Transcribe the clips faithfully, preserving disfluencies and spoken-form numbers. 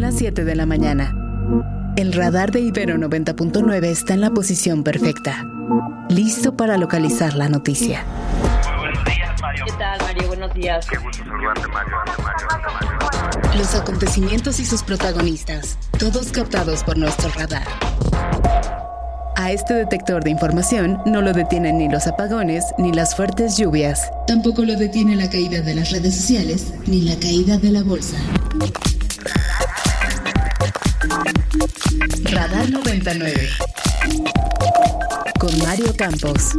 las siete de la mañana. El radar de Ibero noventa punto nueve está en la posición perfecta, listo para localizar la noticia. Muy buenos días, Mario. ¿Qué tal, Mario? Buenos días. Qué gusto saludarte, Mario. Mario, Mario, Mario. Los acontecimientos y sus protagonistas, todos captados por nuestro radar. A este detector de información no lo detienen ni los apagones ni las fuertes lluvias. Tampoco lo detiene la caída de las redes sociales ni la caída de la bolsa. Radar noventa y nueve. Con Mario Campos.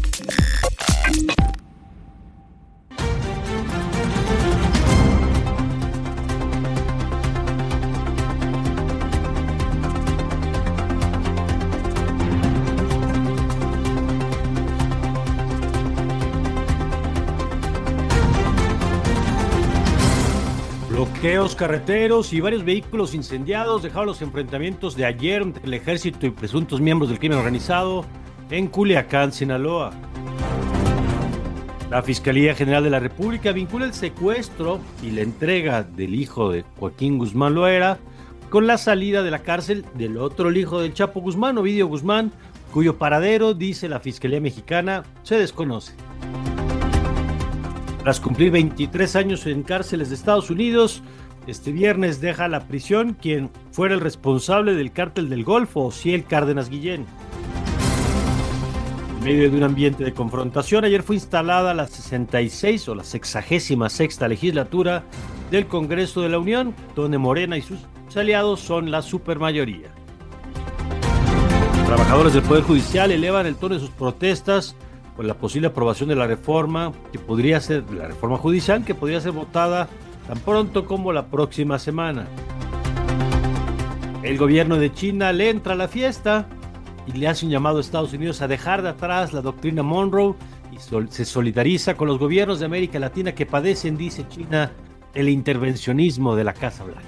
Bloqueos carreteros y varios vehículos incendiados dejaron los enfrentamientos de ayer entre el ejército y presuntos miembros del crimen organizado en Culiacán, Sinaloa. La Fiscalía General de la República vincula el secuestro y la entrega del hijo de Joaquín Guzmán Loera con la salida de la cárcel del otro hijo del Chapo Guzmán, Ovidio Guzmán, cuyo paradero, dice la Fiscalía Mexicana, se desconoce. Tras cumplir veintitrés años en cárceles de Estados Unidos, este viernes deja la prisión quien fuera el responsable del cártel del Golfo, Osiel Cárdenas Guillén. En medio de un ambiente de confrontación, ayer fue instalada la sesenta y seis o la sexagésima sexta legislatura del Congreso de la Unión, donde Morena y sus aliados son la supermayoría. Trabajadores del Poder Judicial elevan el tono de sus protestas con la posible aprobación de la reforma que podría ser la reforma judicial que podría ser votada tan pronto como la próxima semana. El gobierno de China le entra a la fiesta y le hace un llamado a Estados Unidos a dejar de atrás la doctrina Monroe y sol- se solidariza con los gobiernos de América Latina que padecen, dice China, el intervencionismo de la Casa Blanca.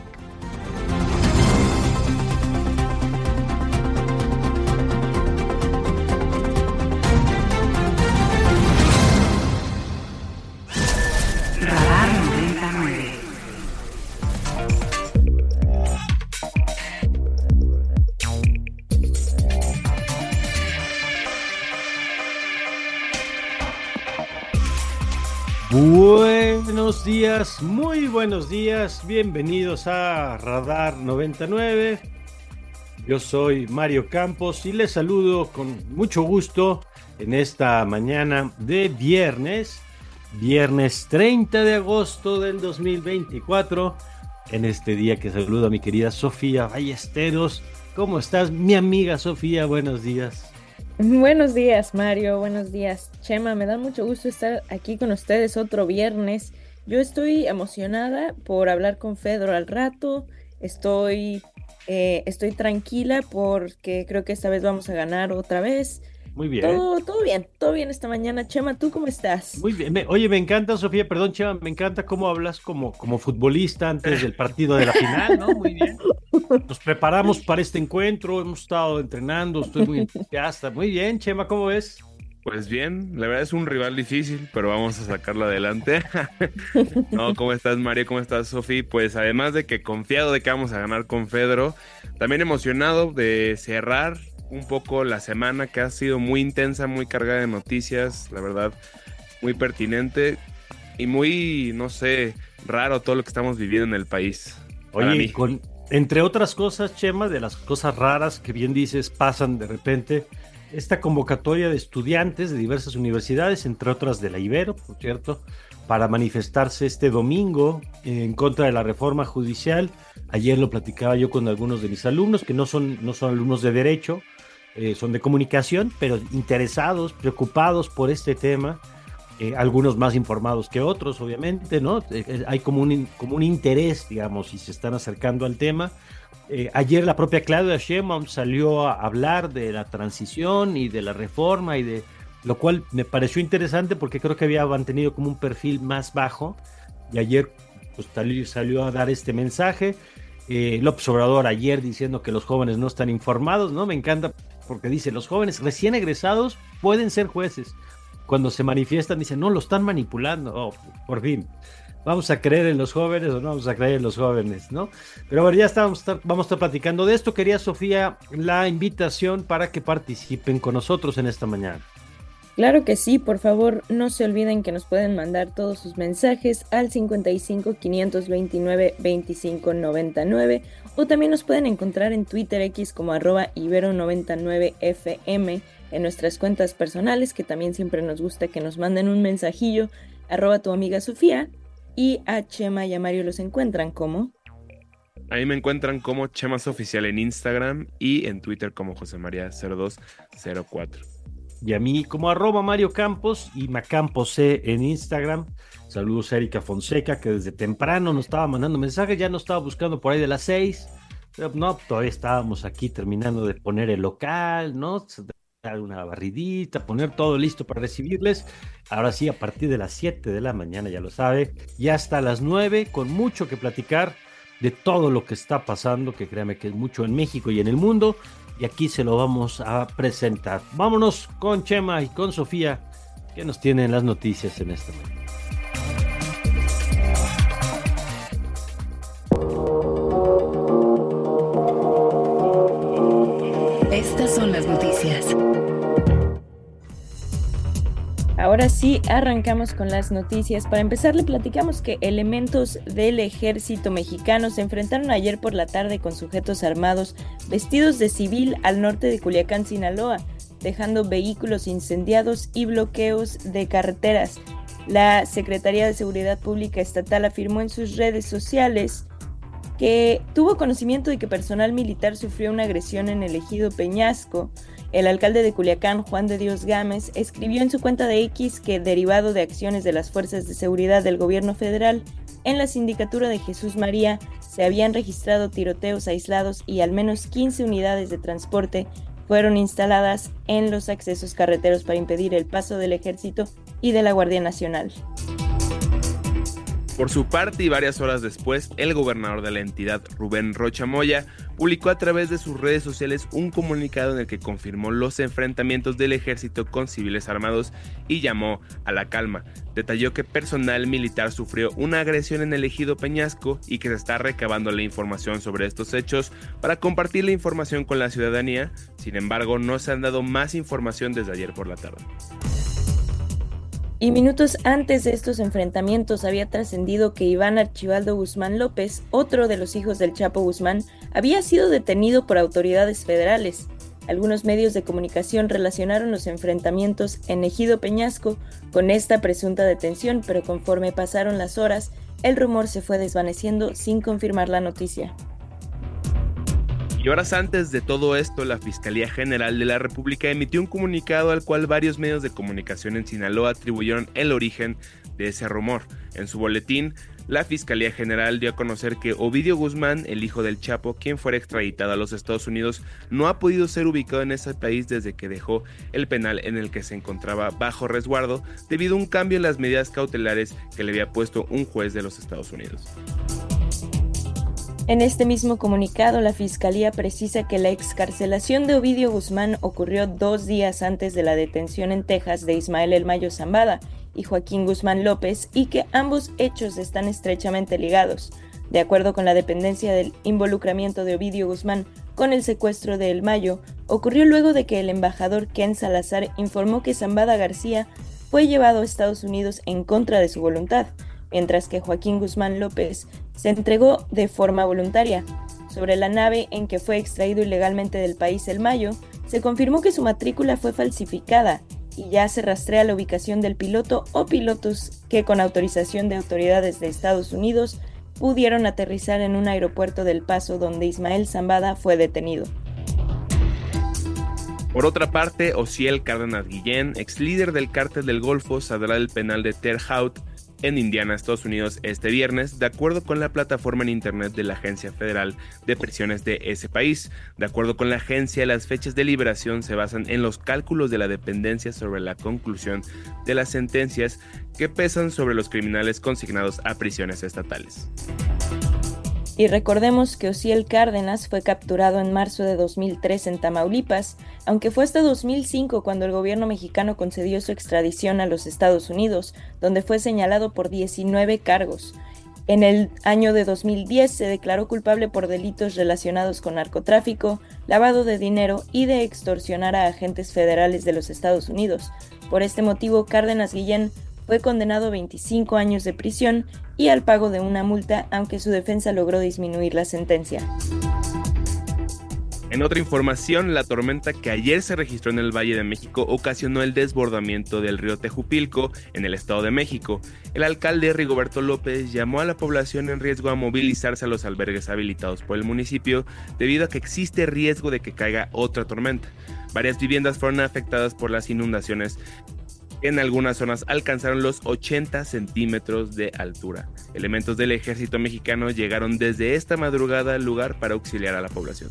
Buenos días, muy buenos días, bienvenidos a Radar noventa y nueve. Yo soy Mario Campos y les saludo con mucho gusto en esta mañana de viernes, viernes treinta de agosto del dos mil veinticuatro, en este día que saludo a mi querida Sofía Ballesteros. ¿Cómo estás, mi amiga Sofía? Buenos días. Buenos días, Mario. Buenos días, Chema. Me da mucho gusto estar aquí con ustedes otro viernes. Yo estoy emocionada por hablar con Fedro al rato. Estoy, eh, estoy tranquila porque creo que esta vez vamos a ganar otra vez. Muy bien. Todo, todo bien, todo bien esta mañana. Chema, ¿tú cómo estás? Muy bien. Me, oye, me encanta, Sofía, perdón, Chema, me encanta cómo hablas como, como futbolista antes del partido de la final, ¿no? Muy bien. Nos preparamos para este encuentro, hemos estado entrenando, estoy muy entusiasta. Muy bien, Chema, ¿cómo ves? Pues bien, la verdad es un rival difícil, pero vamos a sacarlo adelante. No, ¿cómo estás, Mario? ¿Cómo estás, Sofi? Pues además de que confiado de que vamos a ganar con Fedro, también emocionado de cerrar un poco la semana que ha sido muy intensa, muy cargada de noticias, la verdad, muy pertinente y muy, no sé, raro todo lo que estamos viviendo en el país. Oye, con, entre otras cosas, Chema, de las cosas raras que bien dices pasan de repente, esta convocatoria de estudiantes de diversas universidades, entre otras de la Ibero, por cierto, para manifestarse este domingo en contra de la reforma judicial. Ayer lo platicaba yo con algunos de mis alumnos, que no son, no son alumnos de Derecho, eh, son de Comunicación, pero interesados, preocupados por este tema, eh, algunos más informados que otros, obviamente, ¿no? Eh, hay como un, como un interés, digamos, y se están acercando al tema. Eh, ayer la propia Claudia Sheinbaum salió a hablar de la transición y de la reforma, y de lo cual me pareció interesante porque creo que había mantenido como un perfil más bajo, y ayer pues, salió a dar este mensaje. Eh, López Obrador ayer diciendo que los jóvenes no están informados, ¿no? Me encanta porque dice, los jóvenes recién egresados pueden ser jueces. Cuando se manifiestan dicen, no, lo están manipulando. Oh, por fin. ¿Vamos a creer en los jóvenes o no vamos a creer en los jóvenes, no? Pero bueno, ya estamos, vamos a estar platicando de esto. Quería, Sofía, la invitación para que participen con nosotros en esta mañana. Claro que sí, por favor, no se olviden que nos pueden mandar todos sus mensajes al cincuenta y cinco, quinientos veintinueve, veinticinco noventa y nueve o también nos pueden encontrar en Twitter X como arroba ibero noventa y nueve F M, en nuestras cuentas personales, que también siempre nos gusta que nos manden un mensajillo, arroba tu amiga Sofía, y a Chema y a Mario los encuentran como... Ahí me encuentran como Chemas Oficial en Instagram y en Twitter como José María cero dos cero cuatro. Y a mí como arroba Mario Campos y Macampos C en Instagram. Saludos a Erika Fonseca, que desde temprano nos estaba mandando mensajes, ya nos estaba buscando por ahí de las seis. Pero no, todavía estábamos aquí terminando de poner el local, ¿no? Dar una barridita, poner todo listo para recibirles. Ahora sí, a partir de las siete de la mañana, ya lo sabe, y hasta las nueve, con mucho que platicar de todo lo que está pasando, que créame que es mucho en México y en el mundo. Y aquí se lo vamos a presentar. Vámonos con Chema y con Sofía, que nos tienen las noticias en esta mañana. Estas son las noticias. Ahora sí, arrancamos con las noticias. Para empezar, le platicamos que elementos del ejército mexicano se enfrentaron ayer por la tarde con sujetos armados vestidos de civil al norte de Culiacán, Sinaloa, dejando vehículos incendiados y bloqueos de carreteras. La Secretaría de Seguridad Pública Estatal afirmó en sus redes sociales que tuvo conocimiento de que personal militar sufrió una agresión en el ejido Peñasco. El alcalde de Culiacán, Juan de Dios Gámez, escribió en su cuenta de X que, derivado de acciones de las fuerzas de seguridad del gobierno federal, en la sindicatura de Jesús María se habían registrado tiroteos aislados y al menos quince unidades de transporte fueron instaladas en los accesos carreteros para impedir el paso del ejército y de la Guardia Nacional. Por su parte, y varias horas después, el gobernador de la entidad, Rubén Rocha Moya, publicó a través de sus redes sociales un comunicado en el que confirmó los enfrentamientos del ejército con civiles armados y llamó a la calma. Detalló que personal militar sufrió una agresión en el ejido Peñasco y que se está recabando la información sobre estos hechos para compartir la información con la ciudadanía. Sin embargo, no se han dado más información desde ayer por la tarde. Y minutos antes de estos enfrentamientos había trascendido que Iván Archibaldo Guzmán López, otro de los hijos del Chapo Guzmán, había sido detenido por autoridades federales. Algunos medios de comunicación relacionaron los enfrentamientos en Ejido Peñasco con esta presunta detención, pero conforme pasaron las horas, el rumor se fue desvaneciendo sin confirmar la noticia. Y horas antes de todo esto, la Fiscalía General de la República emitió un comunicado al cual varios medios de comunicación en Sinaloa atribuyeron el origen de ese rumor. En su boletín, la Fiscalía General dio a conocer que Ovidio Guzmán, el hijo del Chapo, quien fuera extraditado a los Estados Unidos, no ha podido ser ubicado en ese país desde que dejó el penal en el que se encontraba bajo resguardo debido a un cambio en las medidas cautelares que le había puesto un juez de los Estados Unidos. En este mismo comunicado, la Fiscalía precisa que la excarcelación de Ovidio Guzmán ocurrió dos días antes de la detención en Texas de Ismael El Mayo Zambada y Joaquín Guzmán López y que ambos hechos están estrechamente ligados. De acuerdo con la dependencia, del involucramiento de Ovidio Guzmán con el secuestro de El Mayo ocurrió luego de que el embajador Ken Salazar informó que Zambada García fue llevado a Estados Unidos en contra de su voluntad, mientras que Joaquín Guzmán López se entregó de forma voluntaria. Sobre la nave en que fue extraído ilegalmente del país El Mayo, se confirmó que su matrícula fue falsificada y ya se rastrea la ubicación del piloto o pilotos que, con autorización de autoridades de Estados Unidos, pudieron aterrizar en un aeropuerto del Paso donde Ismael Zambada fue detenido. Por otra parte, Osiel Cárdenas Guillén, ex líder del Cártel del Golfo, saldrá del penal de Terre Haute en Indiana, Estados Unidos, este viernes, de acuerdo con la plataforma en internet de la Agencia Federal de Prisiones de ese país. De acuerdo con la agencia, las fechas de liberación se basan en los cálculos de la dependencia sobre la conclusión de las sentencias que pesan sobre los criminales consignados a prisiones estatales. Y recordemos que Osiel Cárdenas fue capturado en marzo de dos mil tres en Tamaulipas, aunque fue hasta dos mil cinco cuando el gobierno mexicano concedió su extradición a los Estados Unidos, donde fue señalado por diecinueve cargos. En el año de dos mil diez se declaró culpable por delitos relacionados con narcotráfico, lavado de dinero y de extorsionar a agentes federales de los Estados Unidos. Por este motivo, Cárdenas Guillén fue condenado a veinticinco años de prisión y al pago de una multa, aunque su defensa logró disminuir la sentencia. En otra información, la tormenta que ayer se registró en el Valle de México ocasionó el desbordamiento del río Tejupilco en el Estado de México. El alcalde Rigoberto López llamó a la población en riesgo a movilizarse a los albergues habilitados por el municipio debido a que existe riesgo de que caiga otra tormenta. Varias viviendas fueron afectadas por las inundaciones. En algunas zonas alcanzaron los ochenta centímetros de altura. Elementos del ejército mexicano llegaron desde esta madrugada al lugar para auxiliar a la población.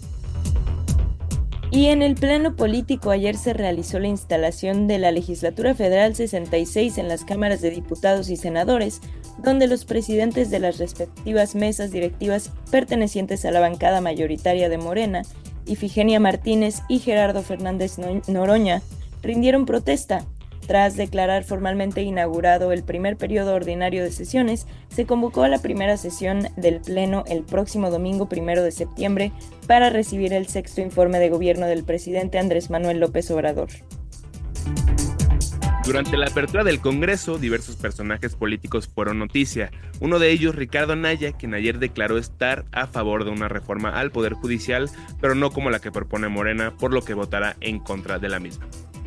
Y en el pleno político ayer se realizó la instalación de la Legislatura Federal sesenta y seis en las cámaras de diputados y senadores, donde los presidentes de las respectivas mesas directivas pertenecientes a la bancada mayoritaria de Morena, Ifigenia Martínez y Gerardo Fernández Noroña, rindieron protesta. Tras declarar formalmente inaugurado el primer periodo ordinario de sesiones, se convocó a la primera sesión del Pleno el próximo domingo primero de septiembre para recibir el sexto informe de gobierno del presidente Andrés Manuel López Obrador. Durante la apertura del Congreso, diversos personajes políticos fueron noticia. Uno de ellos, Ricardo Anaya, quien ayer declaró estar a favor de una reforma al Poder Judicial, pero no como la que propone Morena, por lo que votará en contra de la misma.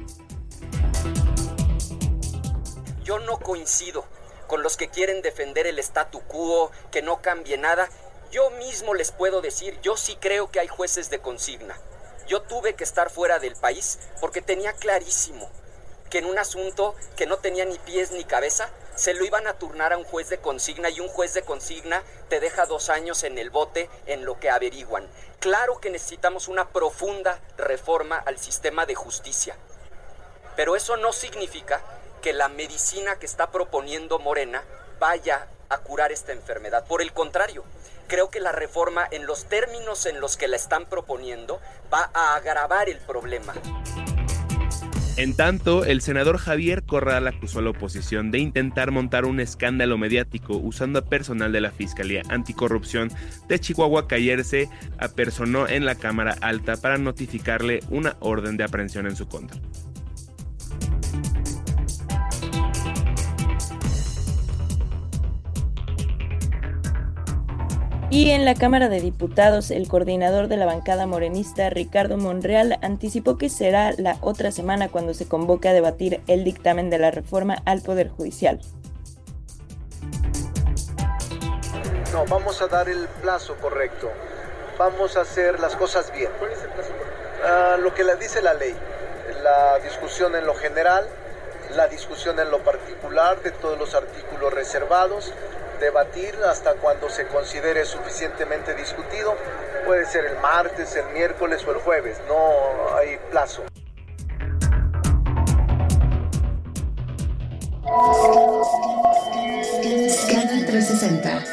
Yo no coincido con los que quieren defender el statu quo, que no cambie nada. Yo mismo les puedo decir, yo sí creo que hay jueces de consigna. Yo tuve que estar fuera del país porque tenía clarísimo que en un asunto que no tenía ni pies ni cabeza, se lo iban a turnar a un juez de consigna y un juez de consigna te deja dos años en el bote en lo que averiguan. Claro que necesitamos una profunda reforma al sistema de justicia, pero eso no significa que la medicina que está proponiendo Morena vaya a curar esta enfermedad. Por el contrario, creo que la reforma en los términos en los que la están proponiendo va a agravar el problema. En tanto, el senador Javier Corral acusó a la oposición de intentar montar un escándalo mediático usando a personal de la Fiscalía Anticorrupción de Chihuahua que ayer se apersonó en la Cámara Alta para notificarle una orden de aprehensión en su contra. Y en la Cámara de Diputados, el coordinador de la bancada morenista, Ricardo Monreal, anticipó que será la otra semana cuando se convoque a debatir el dictamen de la reforma al Poder Judicial. No, vamos a dar el plazo correcto. Vamos a hacer las cosas bien. ¿Cuál es el plazo correcto? Uh, lo que le dice la ley. La discusión en lo general, la discusión en lo particular de todos los artículos reservados, debatir hasta cuando se considere suficientemente discutido. Puede ser el martes, el miércoles o el jueves, no hay plazo. Scanner trescientos sesenta.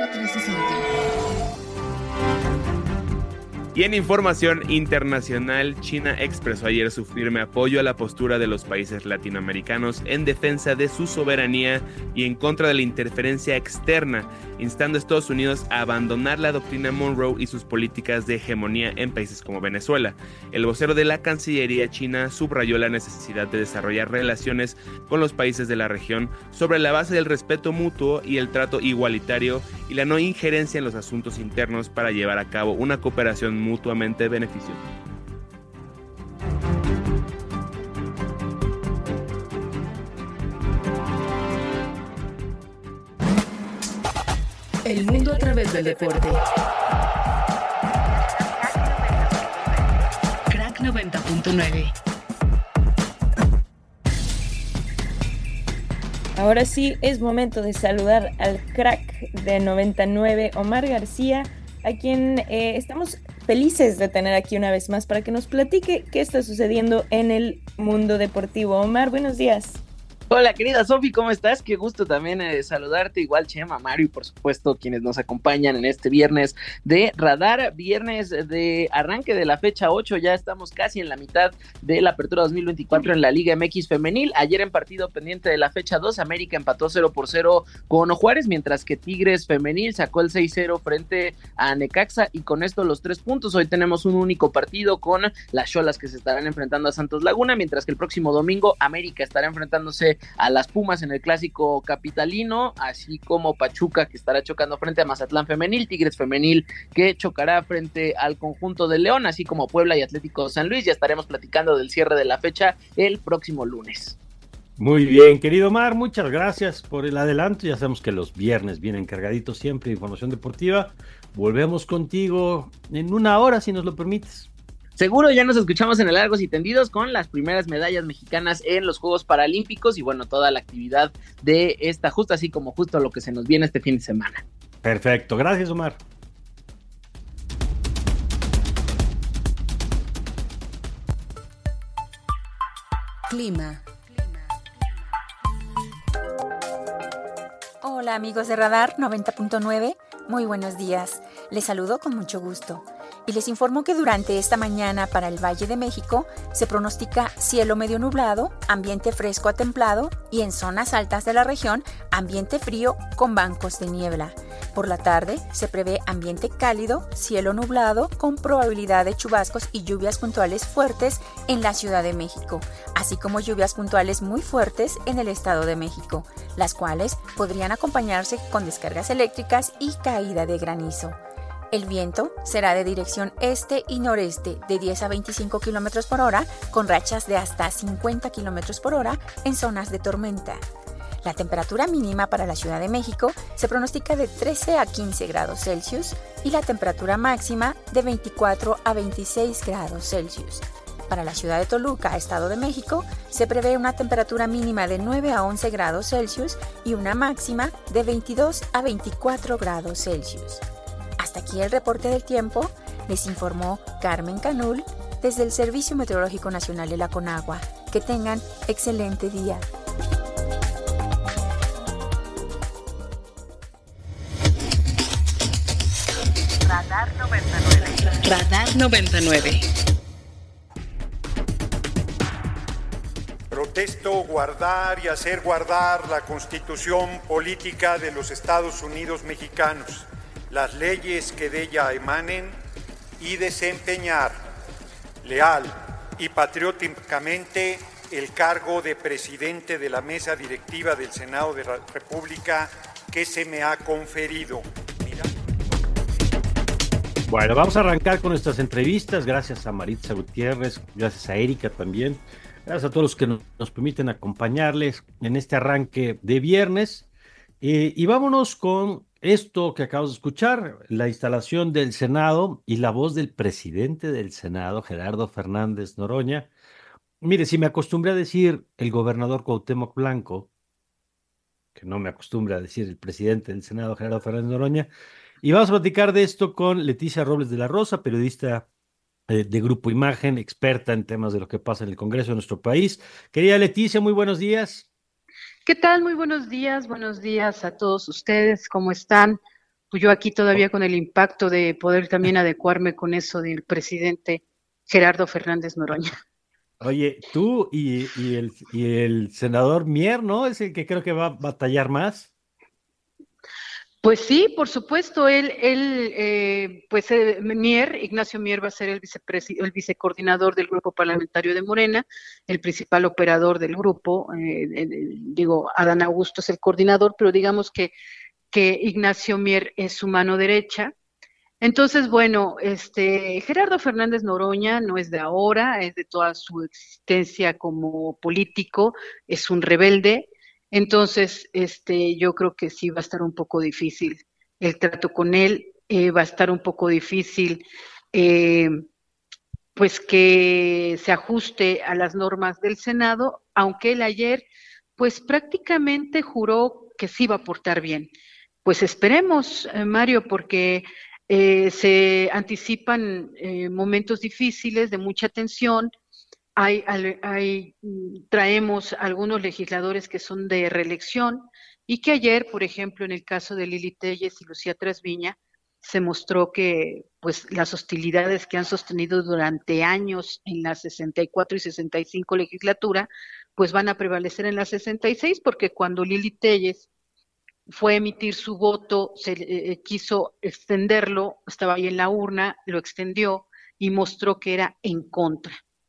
Y en información internacional, China expresó ayer su firme apoyo a la postura de los países latinoamericanos en defensa de su soberanía y en contra de la interferencia externa, instando a Estados Unidos a abandonar la doctrina Monroe y sus políticas de hegemonía en países como Venezuela. El vocero de la Cancillería china subrayó la necesidad de desarrollar relaciones con los países de la región sobre la base del respeto mutuo y el trato igualitario y la no injerencia en los asuntos internos para llevar a cabo una cooperación mutuamente beneficiosa. El mundo a través del deporte. Crack noventa punto nueve. Ahora sí es momento de saludar al crack de noventa y nueve, Omar García, a quien eh, estamos felices de tener aquí una vez más para que nos platique qué está sucediendo en el mundo deportivo. Omar, buenos días. Hola, querida Sofi, ¿cómo estás? Qué gusto también eh, saludarte, igual Chema, Mario y por supuesto quienes nos acompañan en este viernes de Radar, viernes de arranque de la fecha ocho, ya estamos casi en la mitad de la apertura dos mil veinticuatro en la Liga M X femenil. Ayer en partido pendiente de la fecha dos, América empató cero por cero con Juárez, mientras que Tigres femenil sacó el seis cero frente a Necaxa y con esto los tres puntos. Hoy tenemos un único partido con las Xolas que se estarán enfrentando a Santos Laguna, mientras que el próximo domingo América estará enfrentándose a las Pumas en el clásico capitalino, así como Pachuca que estará chocando frente a Mazatlán femenil, Tigres femenil que chocará frente al conjunto de León, así como Puebla y Atlético San Luis. Ya estaremos platicando del cierre de la fecha el próximo lunes. Muy bien, querido Mar, muchas gracias por el adelanto. Ya sabemos que los viernes vienen cargaditos siempre de información deportiva. Volvemos contigo en una hora, si nos lo permites. Seguro, ya nos escuchamos en el Largos y Tendidos con las primeras medallas mexicanas en los Juegos Paralímpicos y bueno, toda la actividad de esta justa, así como justo lo que se nos viene este fin de semana. Perfecto, gracias Omar. Clima. Hola amigos de Radar noventa punto nueve, muy buenos días. Les saludo con mucho gusto. Y les informo que durante esta mañana para el Valle de México se pronostica cielo medio nublado, ambiente fresco a templado y en zonas altas de la región ambiente frío con bancos de niebla. Por la tarde se prevé ambiente cálido, cielo nublado con probabilidad de chubascos y lluvias puntuales fuertes en la Ciudad de México, así como lluvias puntuales muy fuertes en el Estado de México, las cuales podrían acompañarse con descargas eléctricas y caída de granizo. El viento será de dirección este y noreste de diez a veinticinco kilómetros por hora, con rachas de hasta cincuenta kilómetros por hora en zonas de tormenta. La temperatura mínima para la Ciudad de México se pronostica de trece a quince grados Celsius y la temperatura máxima de veinticuatro a veintiséis grados Celsius. Para la ciudad de Toluca, Estado de México, se prevé una temperatura mínima de nueve a once grados Celsius y una máxima de veintidós a veinticuatro grados Celsius. Hasta aquí el reporte del tiempo, les informó Carmen Canul desde el Servicio Meteorológico Nacional de la Conagua. Que tengan excelente día. Radar noventa y nueve. Radar noventa y nueve. Protesto guardar y hacer guardar la Constitución política de los Estados Unidos mexicanos, las leyes que de ella emanen y desempeñar leal y patrióticamente el cargo de presidente de la mesa directiva del Senado de la República que se me ha conferido. Mira. Bueno, vamos a arrancar con nuestras entrevistas. Gracias a Maritza Gutiérrez, gracias a Erika también, gracias a todos los que nos, nos permiten acompañarles en este arranque de viernes. Eh, y vámonos con esto que acabamos de escuchar, la instalación del Senado y la voz del presidente del Senado, Gerardo Fernández Noroña. Mire, si me acostumbré a decir el gobernador Cuauhtémoc Blanco, que no me acostumbre a decir el presidente del Senado, Gerardo Fernández Noroña, y vamos a platicar de esto con Leticia Robles de la Rosa, periodista eh, de Grupo Imagen, experta en temas de lo que pasa en el Congreso de nuestro país. Querida Leticia, muy buenos días. ¿Qué tal? Muy buenos días, buenos días a todos ustedes, ¿cómo están? Pues yo aquí todavía con el impacto de poder también adecuarme con eso del presidente Gerardo Fernández Noroña. Oye, tú y, y, el, y el senador Mier, ¿no? Es el que creo que va a batallar más. Pues sí, por supuesto, él, él eh, pues eh, Mier, Ignacio Mier va a ser el, vicepresi- el vicecoordinador del grupo parlamentario de Morena, el principal operador del grupo, eh, eh, digo, Adán Augusto es el coordinador, pero digamos que, que Ignacio Mier es su mano derecha. Entonces, bueno, este Gerardo Fernández Noroña no es de ahora, es de toda su existencia como político, es un rebelde. Entonces, este, yo creo que sí va a estar un poco difícil el trato con él, eh, va a estar un poco difícil, eh, pues que se ajuste a las normas del Senado, aunque él ayer, pues prácticamente juró que sí va a portar bien. Pues esperemos, eh, Mario, porque eh, se anticipan eh, momentos difíciles de mucha tensión. hay, hay, traemos algunos legisladores que son de reelección y que ayer, por ejemplo, en el caso de Lili Téllez y Lucía Trasviña, se mostró que pues las hostilidades que han sostenido durante años en la sesenta y cuatro y sesenta y cinco legislatura, pues van a prevalecer en la sesenta y seis, porque cuando Lili Téllez fue a emitir su voto, se eh, quiso extenderlo, estaba ahí en la urna, lo extendió y mostró que era en contra.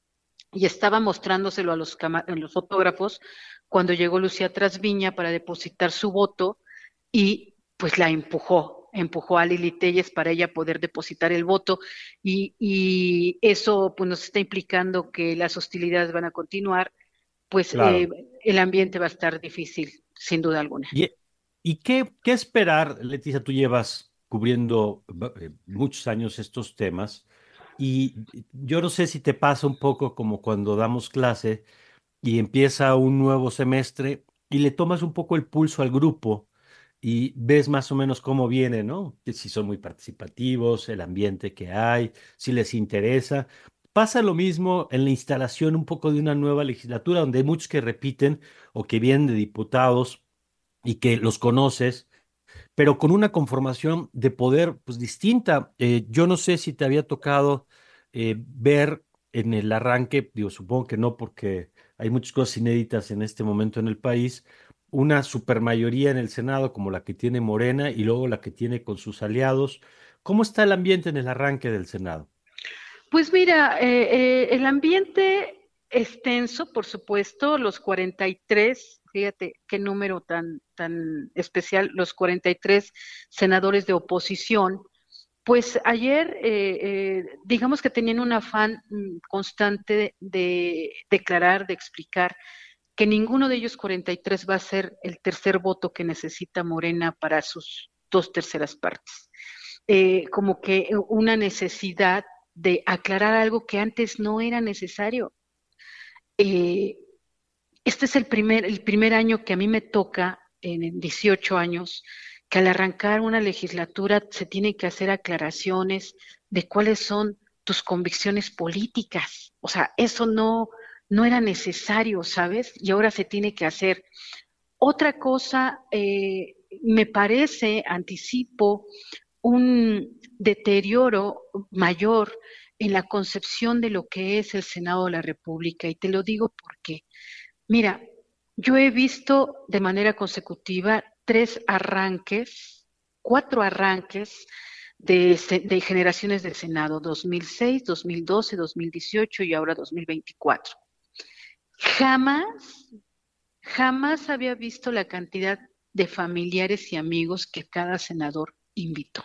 Y estaba mostrándoselo a los, a los fotógrafos cuando llegó Lucía Trasviña para depositar su voto y pues la empujó, empujó a Lili Téllez para ella poder depositar el voto y, y eso pues nos está implicando que las hostilidades van a continuar, pues claro. eh, el ambiente va a estar difícil, sin duda alguna. ¿Y, y qué, qué esperar, Leticia? Tú llevas cubriendo eh, muchos años estos temas y yo no sé si te pasa un poco como cuando damos clase y empieza un nuevo semestre y le tomas un poco el pulso al grupo y ves más o menos cómo viene, ¿no? Que si son muy participativos, el ambiente que hay, si les interesa. Pasa lo mismo en la instalación un poco de una nueva legislatura, donde hay muchos que repiten o que vienen de diputados y que los conoces, pero con una conformación de poder pues distinta. Eh, yo no sé si te había tocado eh, ver en el arranque, digo, supongo que no, porque hay muchas cosas inéditas en este momento en el país, una supermayoría en el Senado como la que tiene Morena y luego la que tiene con sus aliados. ¿Cómo está el ambiente en el arranque del Senado? Pues mira, eh, eh, el ambiente es tenso, por supuesto, los cuarenta y tres, fíjate qué número tan, tan especial, los cuarenta y tres senadores de oposición, pues ayer, eh, eh, digamos que tenían un afán mm, constante de, de declarar, de explicar que ninguno de ellos cuarenta y tres va a ser el tercer voto que necesita Morena para sus dos terceras partes. Eh, como que una necesidad de aclarar algo que antes no era necesario. Eh, este es el primer, el primer año que a mí me toca, en dieciocho años, que al arrancar una legislatura se tiene que hacer aclaraciones de cuáles son tus convicciones políticas. O sea, eso no, no era necesario, ¿sabes? Y ahora se tiene que hacer. Otra cosa, eh, me parece, anticipo, un deterioro mayor en la concepción de lo que es el Senado de la República. Y te lo digo porque, mira, yo he visto de manera consecutiva tres arranques, cuatro arranques de, de generaciones del Senado, dos mil seis, dos mil doce, dos mil dieciocho y ahora dos mil veinticuatro. Jamás, jamás había visto la cantidad de familiares y amigos que cada senador invitó.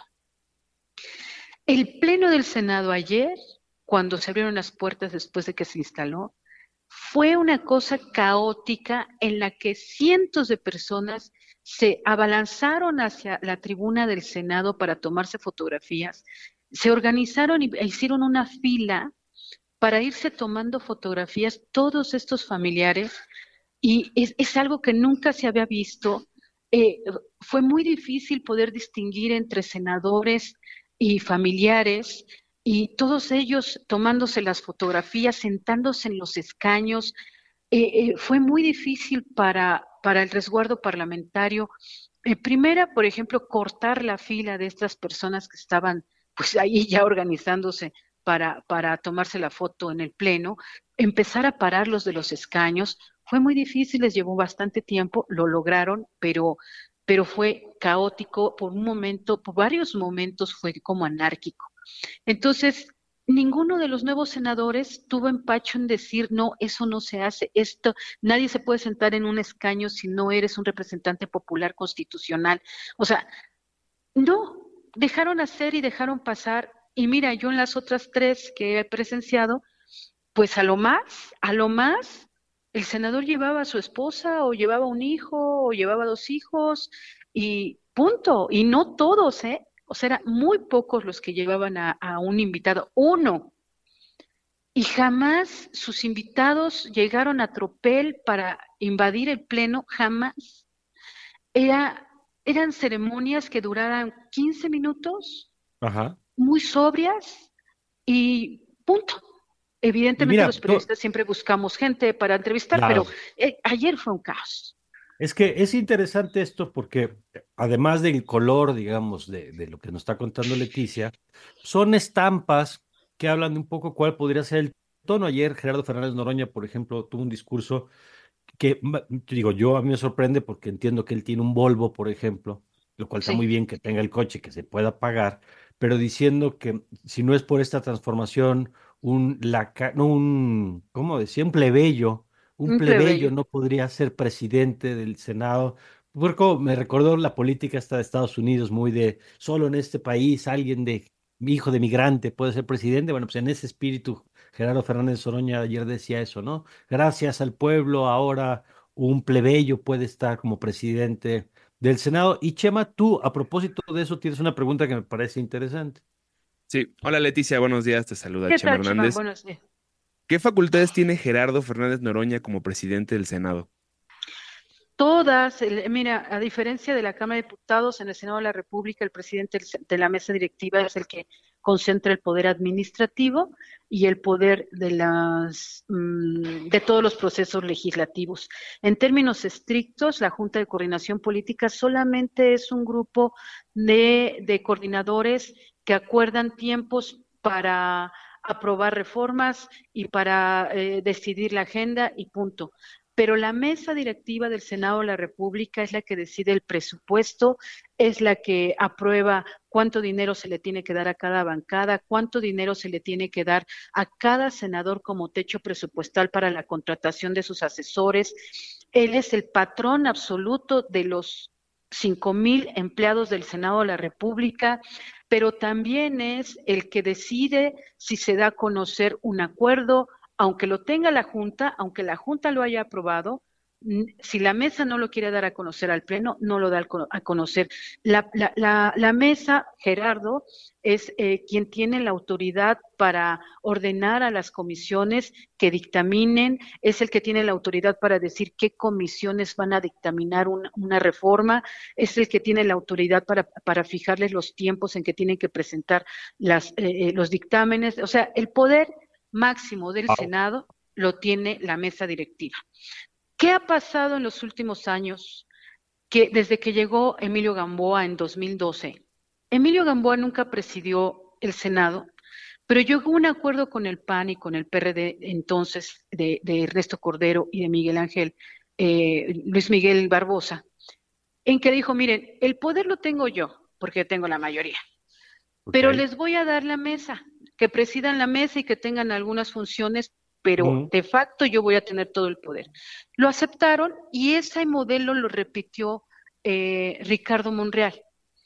El pleno del Senado ayer, cuando se abrieron las puertas después de que se instaló, fue una cosa caótica en la que cientos de personas se abalanzaron hacia la tribuna del Senado para tomarse fotografías, se organizaron e hicieron una fila para irse tomando fotografías todos estos familiares y es, es algo que nunca se había visto. Eh, fue muy difícil poder distinguir entre senadores y familiares, y todos ellos tomándose las fotografías, sentándose en los escaños. Eh, eh, fue muy difícil para, para el resguardo parlamentario. Eh, primera, por ejemplo, cortar la fila de estas personas que estaban pues ahí ya organizándose para, para tomarse la foto en el pleno, empezar a pararlos de los escaños. Fue muy difícil, les llevó bastante tiempo, lo lograron, pero... pero fue caótico por un momento, por varios momentos fue como anárquico. Entonces, ninguno de los nuevos senadores tuvo empacho en decir, no, eso no se hace, esto, nadie se puede sentar en un escaño si no eres un representante popular constitucional. O sea, no, dejaron hacer y dejaron pasar, y mira, yo en las otras tres que he presenciado, pues a lo más, a lo más, el senador llevaba a su esposa o llevaba un hijo o llevaba dos hijos y punto. Y no todos, ¿eh? O sea, eran muy pocos los que llevaban a, a un invitado, uno. Y jamás sus invitados llegaron a tropel para invadir el pleno, jamás. Era, eran ceremonias que duraran quince minutos, Ajá. muy sobrias y punto. Evidentemente mira, los to- periodistas siempre buscamos gente para entrevistar, claro. pero eh, ayer fue un caos. Es que es interesante esto porque además del color, digamos, de, de lo que nos está contando Leticia, son estampas que hablan de un poco cuál podría ser el tono. Ayer Gerardo Fernández Noroña, por ejemplo, tuvo un discurso que, ma- digo, yo a mí me sorprende porque entiendo que él tiene un Volvo, por ejemplo, lo cual está muy Sí, bien que tenga el coche, que se pueda pagar, pero diciendo que si no es por esta transformación, un, laca- no, un, ¿cómo decía? Un plebeyo, un un plebeyo plebeyo. no podría ser presidente del Senado. Porque me recordó la política esta de Estados Unidos, muy de solo en este país alguien de hijo de migrante puede ser presidente. Bueno, pues en ese espíritu, Gerardo Fernández Oroña ayer decía eso, ¿no? Gracias al pueblo, ahora un plebeyo puede estar como presidente del Senado. Y Chema, tú, a propósito de eso, tienes una pregunta que me parece interesante. Sí, hola Leticia, buenos días, te saluda ¿Qué Chema tal, Chema? Hernández. Buenos días. ¿Qué facultades tiene Gerardo Fernández Noroña como presidente del Senado? Todas, el- mira, a diferencia de la Cámara de Diputados, en el Senado de la República, el presidente del se- de la mesa directiva es el que concentra el poder administrativo y el poder de las mm, de todos los procesos legislativos. En términos estrictos, la Junta de Coordinación Política solamente es un grupo de, de coordinadores que acuerdan tiempos para aprobar reformas y para eh, decidir la agenda y punto. Pero la mesa directiva del Senado de la República es la que decide el presupuesto, es la que aprueba cuánto dinero se le tiene que dar a cada bancada, cuánto dinero se le tiene que dar a cada senador como techo presupuestal para la contratación de sus asesores. Él es el patrón absoluto de los cinco mil empleados del Senado de la República, pero también es el que decide si se da a conocer un acuerdo, aunque lo tenga la Junta, aunque la Junta lo haya aprobado, si la mesa no lo quiere dar a conocer al Pleno, no lo da a conocer. La, la, la, la mesa, Gerardo, es eh, quien tiene la autoridad para ordenar a las comisiones que dictaminen, es el que tiene la autoridad para decir qué comisiones van a dictaminar una, una reforma, es el que tiene la autoridad para, para fijarles los tiempos en que tienen que presentar las, eh, los dictámenes. O sea, el poder máximo del Senado lo tiene la mesa directiva. ¿Qué ha pasado en los últimos años? Que desde que llegó Emilio Gamboa en dos mil doce, Emilio Gamboa nunca presidió el Senado, pero llegó a un acuerdo con el P A N y con el P R D entonces, de, de Ernesto Cordero y de Miguel Ángel, eh, Luis Miguel Barbosa, en que dijo, miren, el poder lo tengo yo, porque tengo la mayoría, pero Ok. les voy a dar la mesa, que presidan la mesa y que tengan algunas funciones, pero Ujú. de facto yo voy a tener todo el poder. Lo aceptaron y ese modelo lo repitió eh, Ricardo Monreal.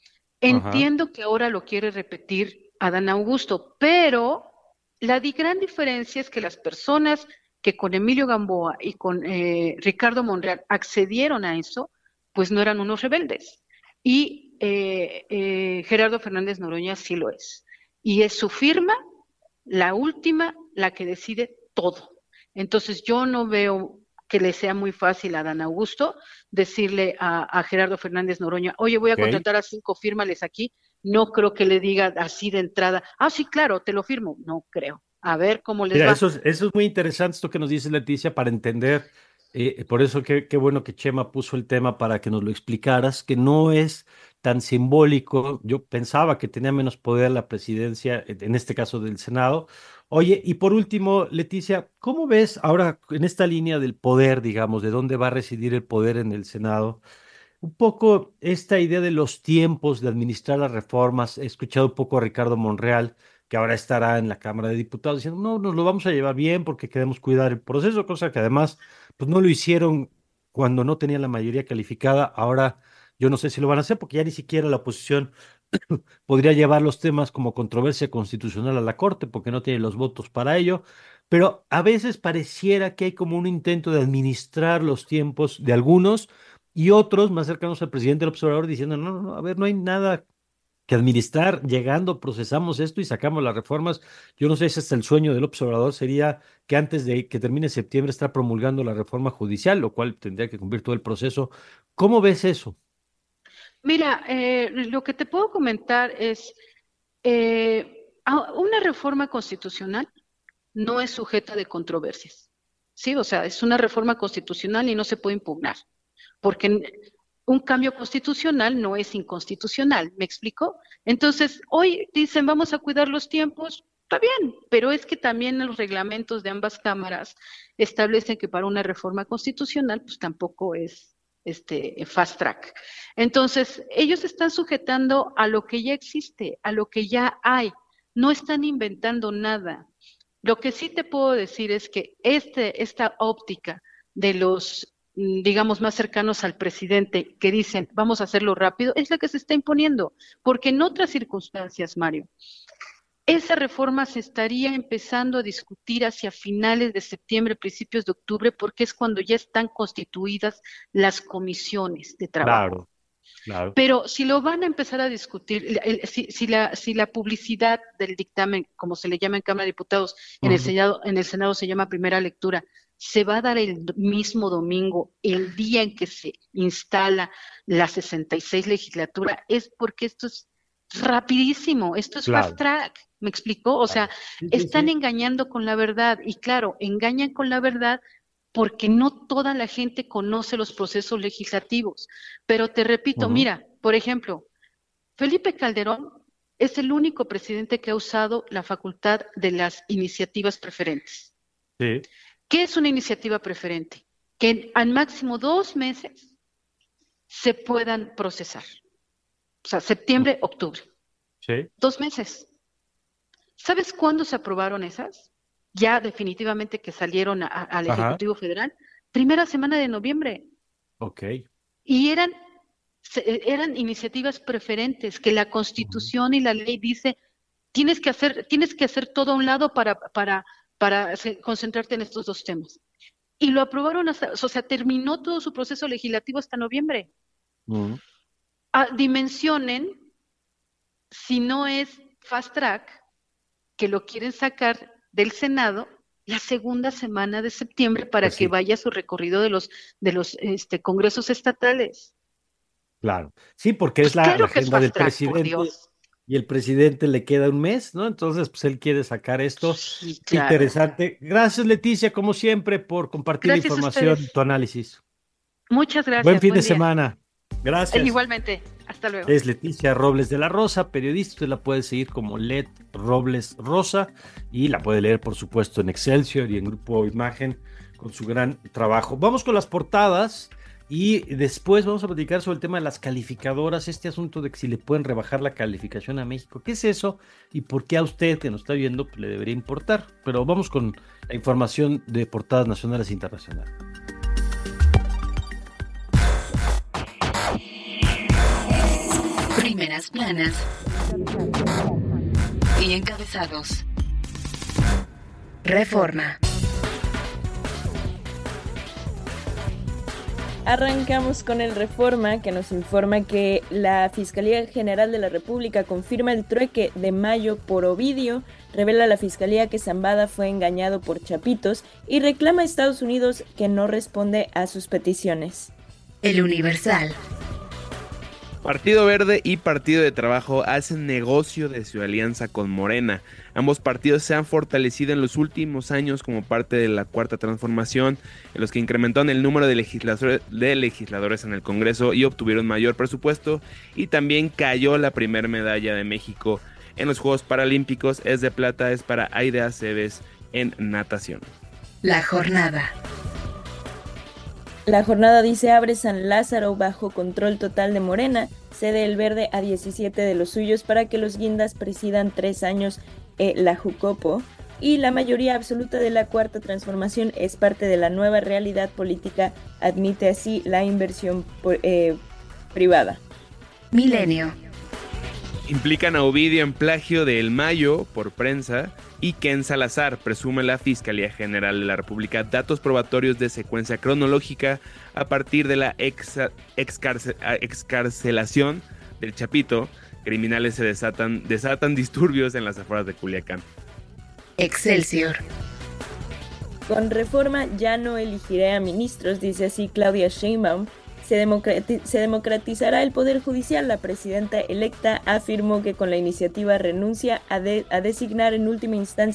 Ajá. Entiendo que ahora lo quiere repetir Adán Augusto, pero la di- gran diferencia es que las personas que con Emilio Gamboa y con eh, Ricardo Monreal accedieron a eso, pues no eran unos rebeldes. Y eh, eh, Gerardo Fernández Noroña sí lo es. Y es su firma, la última, la que decide todo. Entonces yo no veo que le sea muy fácil a Dan Augusto decirle a, a Gerardo Fernández Noroña, oye, voy a Ok. contratar a cinco, fírmales aquí. No creo que le diga así de entrada, ah, sí, claro, te lo firmo. No creo. A ver cómo les Mira, va. eso es, eso es muy interesante esto que nos dice Leticia para entender, eh, por eso qué, qué bueno que Chema puso el tema para que nos lo explicaras, que no es tan simbólico. Yo pensaba que tenía menos poder la presidencia, en en este caso del Senado. Oye, y por último, Leticia, ¿cómo ves ahora en esta línea del poder, digamos, de dónde va a residir el poder en el Senado? Un poco esta idea de los tiempos de administrar las reformas. He escuchado un poco a Ricardo Monreal, que ahora estará en la Cámara de Diputados, diciendo, no, nos lo vamos a llevar bien porque queremos cuidar el proceso, cosa que además, pues no lo hicieron cuando no tenían la mayoría calificada. Ahora yo no sé si lo van a hacer porque ya ni siquiera la oposición podría llevar los temas como controversia constitucional a la Corte porque no tiene los votos para ello. Pero a veces pareciera que hay como un intento de administrar los tiempos de algunos y otros más cercanos al presidente del observador diciendo, no, no, no, a ver, no hay nada que administrar, llegando, procesamos esto y sacamos las reformas. Yo no sé si hasta el sueño del observador sería que antes de que termine septiembre estar promulgando la reforma judicial, lo cual tendría que cumplir todo el proceso. ¿Cómo ves eso? Mira, eh, lo que te puedo comentar es eh, a- una reforma constitucional no es sujeta de controversias. Sí, o sea, es una reforma constitucional y no se puede impugnar, porque un cambio constitucional no es inconstitucional, ¿me explico? Entonces, hoy dicen, vamos a cuidar los tiempos, está bien, pero es que también los reglamentos de ambas cámaras establecen que para una reforma constitucional, pues tampoco es este fast track. Entonces, ellos están sujetando a lo que ya existe, a lo que ya hay, no están inventando nada. Lo que sí te puedo decir es que este, esta óptica de los, digamos, más cercanos al presidente, que dicen, vamos a hacerlo rápido, es la que se está imponiendo, porque en otras circunstancias, Mario, esa reforma se estaría empezando a discutir hacia finales de septiembre, principios de octubre, porque es cuando ya están constituidas las comisiones de trabajo. Claro. Claro. Pero si lo van a empezar a discutir, si, si, la, si la publicidad del dictamen, como se le llama en Cámara de Diputados, en, uh-huh. el Senado, en el Senado se llama primera lectura, se va a dar el mismo domingo, el día en que se instala la sesenta y seis legislatura, es porque esto es rapidísimo, esto es claro. fast track, ¿me explicó? O sea, sí, sí, están sí. engañando con la verdad, y claro, engañan con la verdad porque no toda la gente conoce los procesos legislativos. Pero te repito, uh-huh. mira, por ejemplo, Felipe Calderón es el único presidente que ha usado la facultad de las iniciativas preferentes. Sí. ¿Qué es una iniciativa preferente? Que en, al máximo dos meses se puedan procesar. O sea, septiembre, uh-huh. octubre. Sí. Dos meses. ¿Sabes cuándo se aprobaron esas? Ya definitivamente que salieron a, a, al Ajá. Ejecutivo Federal, primera semana de noviembre. Ok. Y eran, eran iniciativas preferentes, que la Constitución uh-huh. y la ley dice, tienes que hacer, tienes que hacer todo a un lado para, para, para concentrarte en estos dos temas. Y lo aprobaron hasta, o sea, terminó todo su proceso legislativo hasta noviembre. Uh-huh. Ah, dimensionen, si no es fast track, que lo quieren sacar del Senado la segunda semana de septiembre para pues sí. que vaya a su recorrido de los de los este, congresos estatales. Claro, sí, porque pues es la, claro la agenda es del track, presidente y el presidente le queda un mes, ¿no? Entonces, pues él quiere sacar esto. Sí, claro. Interesante. Gracias, Leticia, como siempre, por compartir gracias la información, tu análisis. Muchas gracias. Buen fin buen de día. semana. Gracias. E igualmente. Hasta luego. Es Leticia Robles de la Rosa, periodista. Usted la puede seguir como Let Robles Rosa y la puede leer, por supuesto, en Excelsior y en Grupo Imagen con su gran trabajo. Vamos con las portadas y después vamos a platicar sobre el tema de las calificadoras, este asunto de que si le pueden rebajar la calificación a México. ¿Qué es eso? Y por qué a usted que nos está viendo pues, le debería importar. Pero vamos con la información de portadas nacionales e internacionales. Primeras planas y encabezados. Reforma. Arrancamos con el Reforma, que nos informa que la Fiscalía General de la República confirma el trueque de mayo por Ovidio, revela la Fiscalía que Zambada fue engañado por Chapitos y reclama a Estados Unidos que no responde a sus peticiones. El Universal. Partido Verde y Partido de Trabajo hacen negocio de su alianza con Morena. Ambos partidos se han fortalecido en los últimos años como parte de la Cuarta Transformación, en los que incrementaron el número de legisladores, de legisladores en el Congreso y obtuvieron mayor presupuesto, y también cayó la primera medalla de México en los Juegos Paralímpicos. Es de plata, es para Aide Aceves en natación. La jornada. La jornada dice: abre San Lázaro bajo control total de Morena, cede el Verde a diecisiete de los suyos para que los guindas presidan tres años eh, la Jucopo, y la mayoría absoluta de la Cuarta Transformación es parte de la nueva realidad política, admite así la inversión eh, privada. Milenio. Implican a Ovidio en plagio de El Mayo por prensa, y Ken Salazar presume la Fiscalía General de la República datos probatorios de secuencia cronológica a partir de la ex, excarce, excarcelación del Chapito. Criminales se desatan, desatan disturbios en las afueras de Culiacán. Excelsior. Con Reforma ya no elegiré a ministros, dice así Claudia Sheinbaum. Se, democrati- se democratizará el Poder Judicial. La presidenta electa afirmó que con la iniciativa renuncia a, de- a designar en última instancia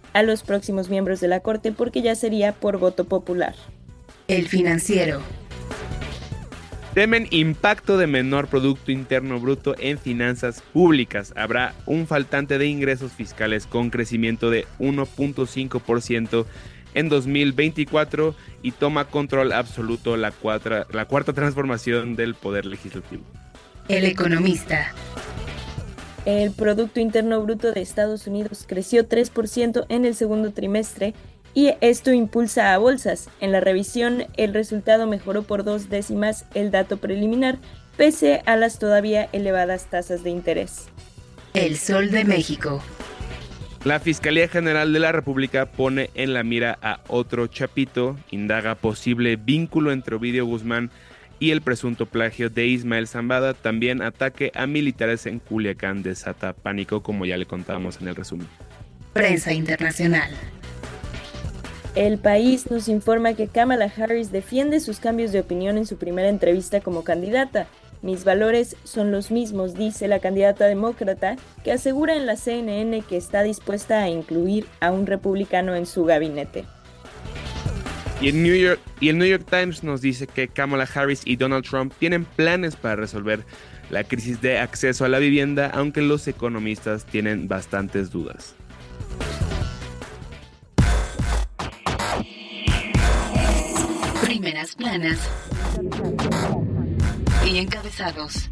a los próximos miembros de la Corte porque ya sería por voto popular. El Financiero. Temen impacto de menor Producto Interno Bruto en finanzas públicas. Habrá un faltante de ingresos fiscales con crecimiento de uno punto cinco por ciento en dos mil veinticuatro y toma control absoluto la, cuatra, la cuarta transformación del Poder Legislativo. El Economista. El Producto Interno Bruto de Estados Unidos creció tres por ciento en el segundo trimestre y esto impulsa a bolsas. En la revisión, el resultado mejoró por dos décimas el dato preliminar, pese a las todavía elevadas tasas de interés. El Sol de México. La Fiscalía General de la República pone en la mira a otro chapito, indaga posible vínculo entre Ovidio Guzmán y el presunto plagio de Ismael Zambada. También ataque a militares en Culiacán desata pánico, como ya le contábamos en el resumen. Prensa internacional. El País nos informa que Kamala Harris defiende sus cambios de opinión en su primera entrevista como candidata. Mis valores son los mismos, dice la candidata demócrata, que asegura en la C N N que está dispuesta a incluir a un republicano en su gabinete. Y el New York, y el New York Times nos dice que Kamala Harris y Donald Trump tienen planes para resolver la crisis de acceso a la vivienda, aunque los economistas tienen bastantes dudas. Primeras planas y encabezados.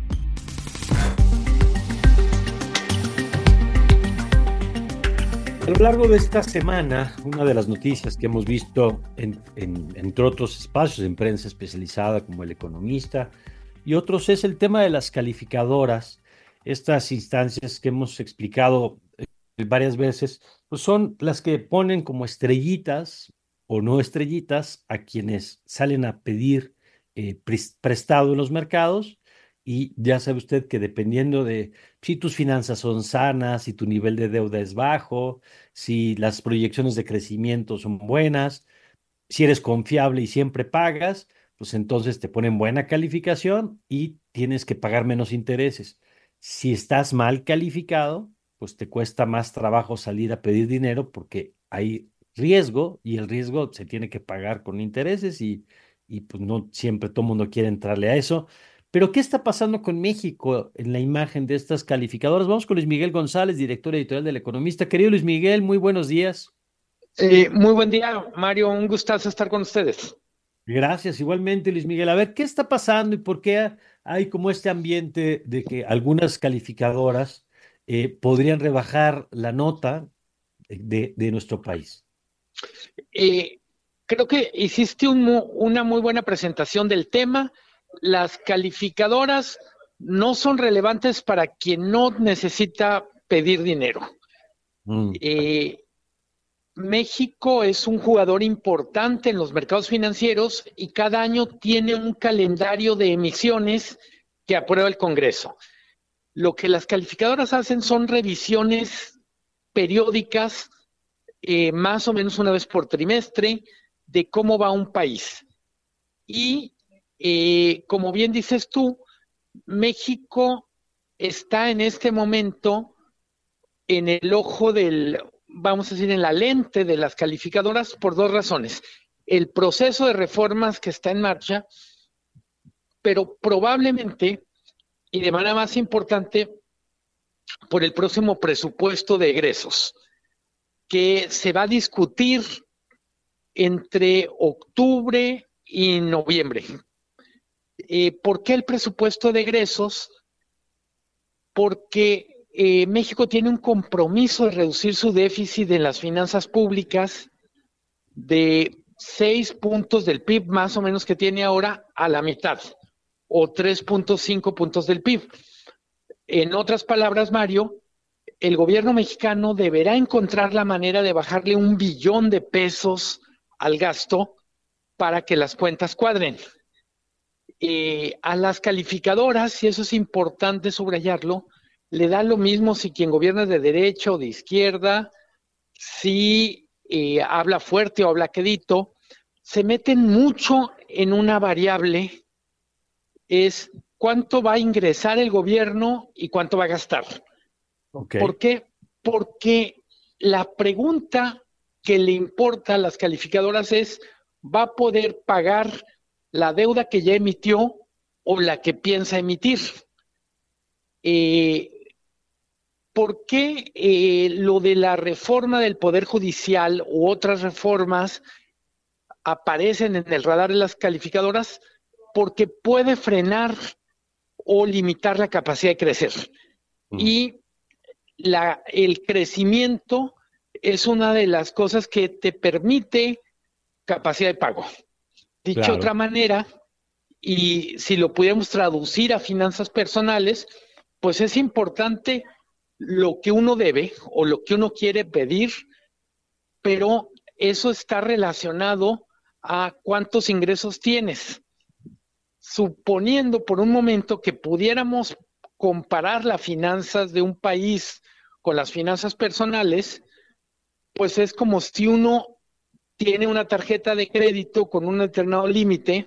A lo largo de esta semana, una de las noticias que hemos visto en, en, entre otros espacios en prensa especializada como El Economista y otros es el tema de las calificadoras. Estas instancias que hemos explicado varias veces, pues son las que ponen como estrellitas o no estrellitas a quienes salen a pedir eh, prestado en los mercados, y ya sabe usted que dependiendo de si tus finanzas son sanas, si tu nivel de deuda es bajo, si las proyecciones de crecimiento son buenas, si eres confiable y siempre pagas, pues entonces te ponen buena calificación y tienes que pagar menos intereses. Si estás mal calificado, pues te cuesta más trabajo salir a pedir dinero porque hay riesgo y el riesgo se tiene que pagar con intereses y, y pues no siempre todo el mundo quiere entrarle a eso. Pero ¿qué está pasando con México en la imagen de estas calificadoras? Vamos con Luis Miguel González, director editorial del Economista. Querido Luis Miguel, muy buenos días. Eh, muy buen día, Mario. Un gustazo estar con ustedes. Gracias, igualmente, Luis Miguel. A ver, ¿qué está pasando y por qué hay como este ambiente de que algunas calificadoras eh, podrían rebajar la nota de, de nuestro país? Eh, creo que hiciste un, una muy buena presentación del tema. Las calificadoras no son relevantes para quien no necesita pedir dinero. Mm. Eh, México es un jugador importante en los mercados financieros y cada año tiene un calendario de emisiones que aprueba el Congreso. Lo que las calificadoras hacen son revisiones periódicas, eh, más o menos una vez por trimestre, de cómo va un país. Y, eh, como bien dices tú, México está en este momento en el ojo del, vamos a decir, en la lente de las calificadoras por dos razones. El proceso de reformas que está en marcha, pero probablemente, y de manera más importante, por el próximo presupuesto de egresos, que se va a discutir entre octubre y noviembre. Eh, ¿Por qué el presupuesto de egresos? Porque eh, México tiene un compromiso de reducir su déficit en las finanzas públicas de seis puntos del P I B, más o menos que tiene ahora, a la mitad, o tres punto cinco puntos del P I B. En otras palabras, Mario, el gobierno mexicano deberá encontrar la manera de bajarle un billón de pesos al gasto para que las cuentas cuadren. Eh, a las calificadoras, y eso es importante subrayarlo, le da lo mismo si quien gobierna es de derecha o de izquierda, si eh, habla fuerte o habla quedito, se meten mucho en una variable, es cuánto va a ingresar el gobierno y cuánto va a gastar. Okay. ¿Por qué? Porque la pregunta que le importa a las calificadoras es, ¿va a poder pagar la deuda que ya emitió o la que piensa emitir? Eh, ¿Por qué eh, lo de la reforma del Poder Judicial u otras reformas aparecen en el radar de las calificadoras? Porque puede frenar o limitar la capacidad de crecer. Uh-huh. Y la, el crecimiento es una de las cosas que te permite capacidad de pago. Dicho Claro. de otra manera, y si lo pudiéramos traducir a finanzas personales, pues es importante lo que uno debe o lo que uno quiere pedir, pero eso está relacionado a cuántos ingresos tienes. Suponiendo por un momento que pudiéramos comparar las finanzas de un país con las finanzas personales, pues es como si uno tiene una tarjeta de crédito con un determinado límite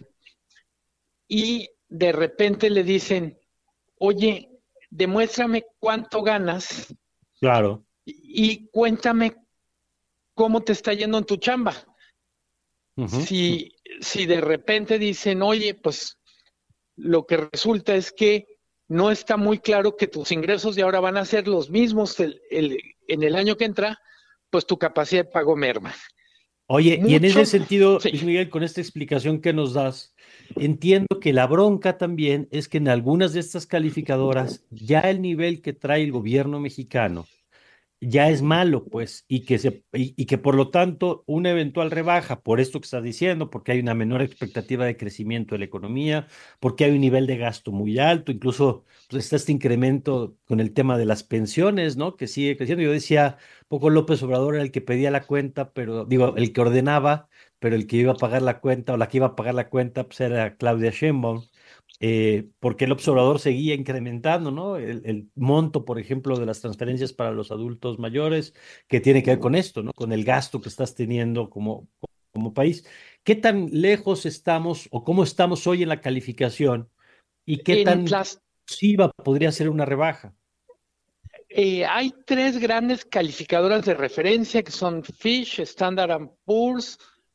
y de repente le dicen, oye, demuéstrame cuánto ganas. Claro. Y, y cuéntame cómo te está yendo en tu chamba. Uh-huh. Si, si de repente dicen, oye, pues lo que resulta es que no está muy claro que tus ingresos de ahora van a ser los mismos el, el, en el año que entra, pues tu capacidad de pago merma. Oye, Mucho, y en ese sentido, sí. Luis Miguel, con esta explicación que nos das, entiendo que la bronca también es que en algunas de estas calificadoras ya el nivel que trae el gobierno mexicano ya es malo, pues, y que, se, y, y que por lo tanto una eventual rebaja, por esto que estás diciendo, porque hay una menor expectativa de crecimiento de la economía, porque hay un nivel de gasto muy alto, incluso pues, está este incremento con el tema de las pensiones, ¿no? Que sigue creciendo. Yo decía, poco López Obrador era el que pedía la cuenta, pero digo, el que ordenaba, pero el que iba a pagar la cuenta o la que iba a pagar la cuenta, pues era Claudia Sheinbaum. Eh, porque el observador seguía incrementando, ¿no? El, el monto, por ejemplo, de las transferencias para los adultos mayores, que tiene que ver con esto, ¿no? Con el gasto que estás teniendo como, como país. ¿Qué tan lejos estamos o cómo estamos hoy en la calificación? ¿Y qué en tan las... positiva podría ser una rebaja? Eh, hay tres grandes calificadoras de referencia que son Fitch, Standard and Poor's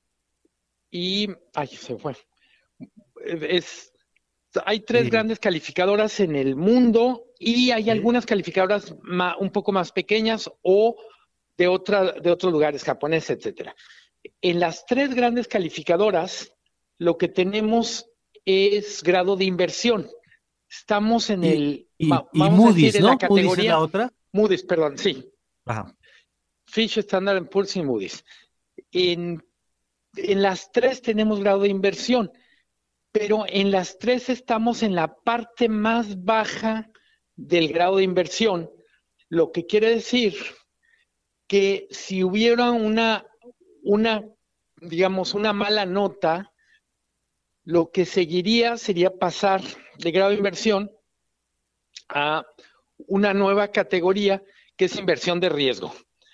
y... Ay, se fue. Es... Hay tres sí. grandes calificadoras en el mundo y hay sí. algunas calificadoras ma, un poco más pequeñas o de, otra, de otros lugares, japoneses, etcétera. En las tres grandes calificadoras, lo que tenemos es grado de inversión. Estamos en y, el... Y, ma, y Moody's, en ¿no? la categoría, Moody's es la otra. Moody's, perdón, sí. Ajá. Fitch, Standard and Poor's y Moody's. En, en las tres tenemos grado de inversión, pero en las tres estamos en la parte más baja del grado de inversión, lo que quiere decir que si hubiera una, una, digamos, una mala nota, lo que seguiría sería pasar de grado de inversión a una nueva categoría que es inversión de riesgo.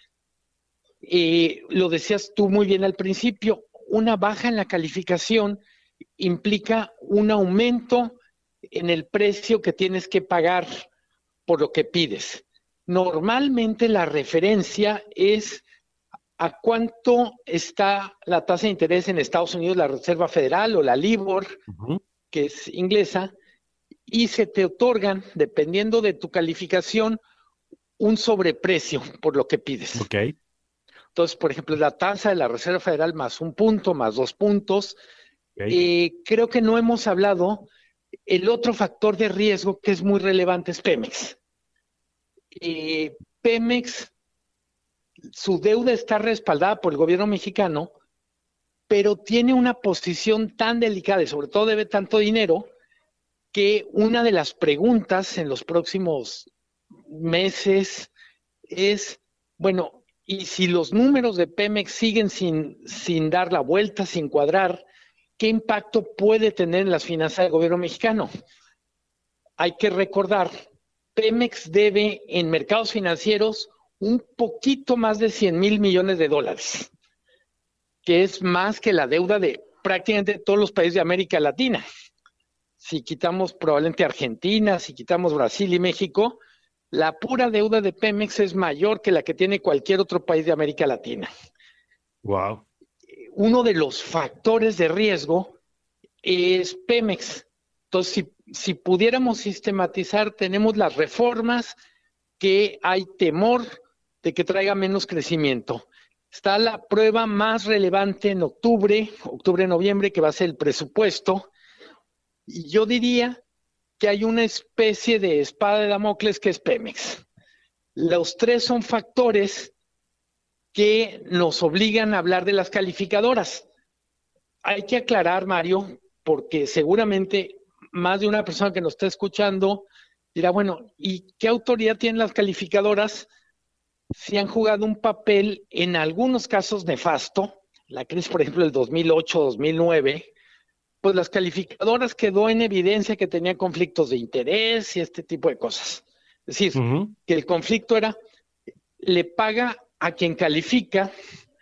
Eh, lo decías tú muy bien al principio, una baja en la calificación implica un aumento en el precio que tienes que pagar por lo que pides. Normalmente la referencia es a cuánto está la tasa de interés en Estados Unidos, la Reserva Federal o la LIBOR, uh-huh. que es inglesa, y se te otorgan, dependiendo de tu calificación, un sobreprecio por lo que pides. Okay. Entonces, por ejemplo, la tasa de la Reserva Federal más un punto, más dos puntos. Okay. Eh, creo que no hemos hablado, el otro factor de riesgo que es muy relevante es Pemex. Eh, Pemex, su deuda está respaldada por el gobierno mexicano, pero tiene una posición tan delicada y sobre todo debe tanto dinero que una de las preguntas en los próximos meses es, bueno, y si los números de Pemex siguen sin, sin dar la vuelta, sin cuadrar, ¿qué impacto puede tener en las finanzas del gobierno mexicano? Hay que recordar, Pemex debe en mercados financieros un poquito más de cien mil millones de dólares, que es más que la deuda de prácticamente todos los países de América Latina. Si quitamos probablemente Argentina, si quitamos Brasil y México, la pura deuda de Pemex es mayor que la que tiene cualquier otro país de América Latina. Wow. Uno de los factores de riesgo es Pemex. Entonces, si, si pudiéramos sistematizar, tenemos las reformas que hay temor de que traiga menos crecimiento. Está la prueba más relevante en octubre, octubre-noviembre, que va a ser el presupuesto. Y yo diría que hay una especie de espada de Damocles que es Pemex. Los tres son factores que nos obligan a hablar de las calificadoras. Hay que aclarar, Mario, porque seguramente más de una persona que nos está escuchando dirá, bueno, ¿y qué autoridad tienen las calificadoras si han jugado un papel en algunos casos nefasto? La crisis, por ejemplo, del dos mil ocho, dos mil nueve, pues las calificadoras quedó en evidencia que tenían conflictos de interés y este tipo de cosas. Es decir, uh-huh. que el conflicto era, le paga a quien califica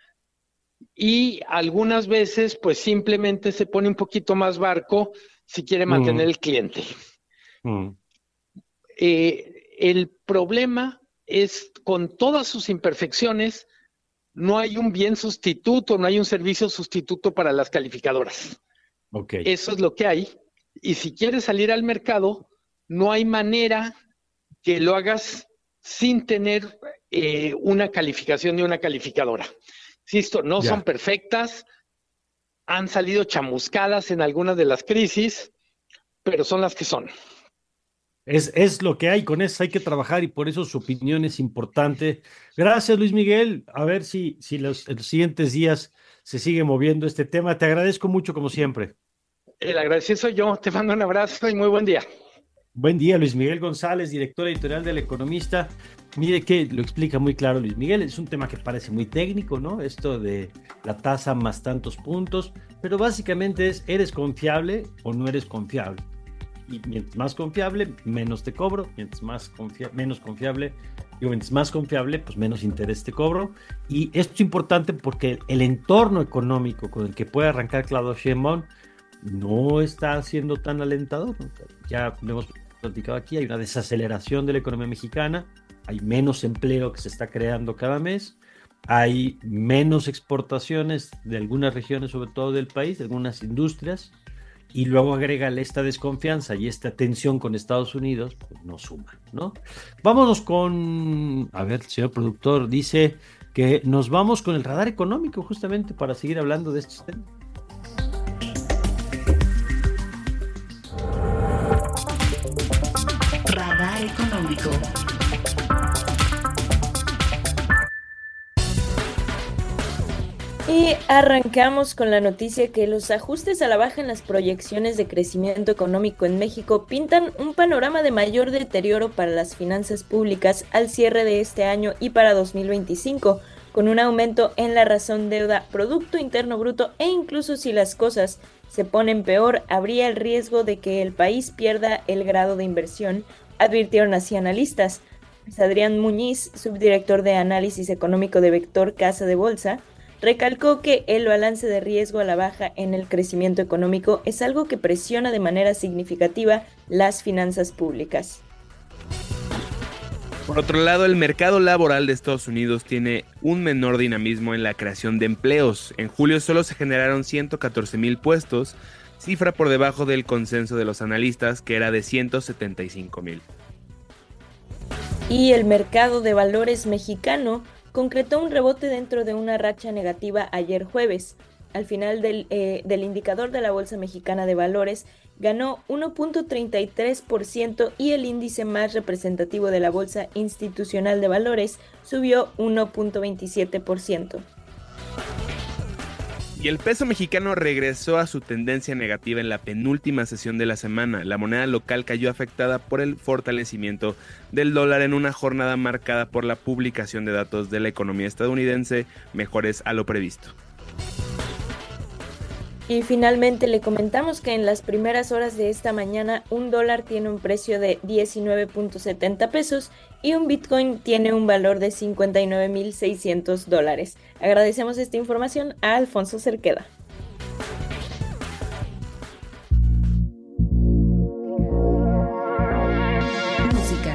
y algunas veces pues simplemente se pone un poquito más barco si quiere mantener uh-huh. el cliente. Uh-huh. Eh, el problema es, con todas sus imperfecciones, no hay un bien sustituto, no hay un servicio sustituto para las calificadoras. Okay. Eso es lo que hay. Y si quieres salir al mercado, no hay manera que lo hagas sin tener eh, una calificación de una calificadora. Insisto, no ya. son perfectas, han salido chamuscadas en algunas de las crisis, pero son las que son. Es, es lo que hay, con eso hay que trabajar y por eso su opinión es importante. Gracias, Luis Miguel. A ver si, si los, en los siguientes días se sigue moviendo este tema. Te agradezco mucho, como siempre. El agradecido soy yo. Te mando un abrazo y muy buen día. Buen día, Luis Miguel González, director editorial del Economista. Mire que lo explica muy claro Luis Miguel. Es un tema que parece muy técnico, ¿no? Esto de la tasa más tantos puntos, pero básicamente es, ¿eres confiable o no eres confiable? Y mientras más confiable, menos te cobro. Mientras más confia- menos confiable, digo, mientras más confiable, pues menos interés te cobro. Y esto es importante porque el entorno económico con el que puede arrancar Claudia Sheinbaum no está siendo tan alentador. Ya lo hemos platicado aquí, hay una desaceleración de la economía mexicana, hay menos empleo que se está creando cada mes, hay menos exportaciones de algunas regiones, sobre todo del país, de algunas industrias, y luego agrégale esta desconfianza y esta tensión con Estados Unidos, pues no suma, ¿no? Vámonos con, a ver, el señor productor dice que nos vamos con el radar económico justamente para seguir hablando de estos temas. Radar económico. Y arrancamos con la noticia que los ajustes a la baja en las proyecciones de crecimiento económico en México pintan un panorama de mayor deterioro para las finanzas públicas al cierre de este año y para dos mil veinticinco, con un aumento en la razón deuda, Producto Interno Bruto e incluso si las cosas se ponen peor, habría el riesgo de que el país pierda el grado de inversión, advirtieron así analistas. Adrián Muñiz, subdirector de análisis económico de Vector Casa de Bolsa, recalcó que el balance de riesgo a la baja en el crecimiento económico es algo que presiona de manera significativa las finanzas públicas. Por otro lado, el mercado laboral de Estados Unidos tiene un menor dinamismo en la creación de empleos. En julio solo se generaron ciento catorce mil puestos, cifra por debajo del consenso de los analistas, que era de ciento setenta y cinco mil. Y el mercado de valores mexicano concretó un rebote dentro de una racha negativa ayer jueves. Al final del, eh, del indicador de la Bolsa Mexicana de Valores ganó uno punto treinta y tres por ciento y el índice más representativo de la Bolsa Institucional de Valores subió uno punto veintisiete por ciento. Y el peso mexicano regresó a su tendencia negativa en la penúltima sesión de la semana. La moneda local cayó afectada por el fortalecimiento del dólar en una jornada marcada por la publicación de datos de la economía estadounidense mejores a lo previsto. Y finalmente le comentamos que en las primeras horas de esta mañana un dólar tiene un precio de diecinueve punto setenta pesos y un Bitcoin tiene un valor de cincuenta y nueve mil seiscientos dólares. Agradecemos esta información a Alfonso Cerqueda. Música.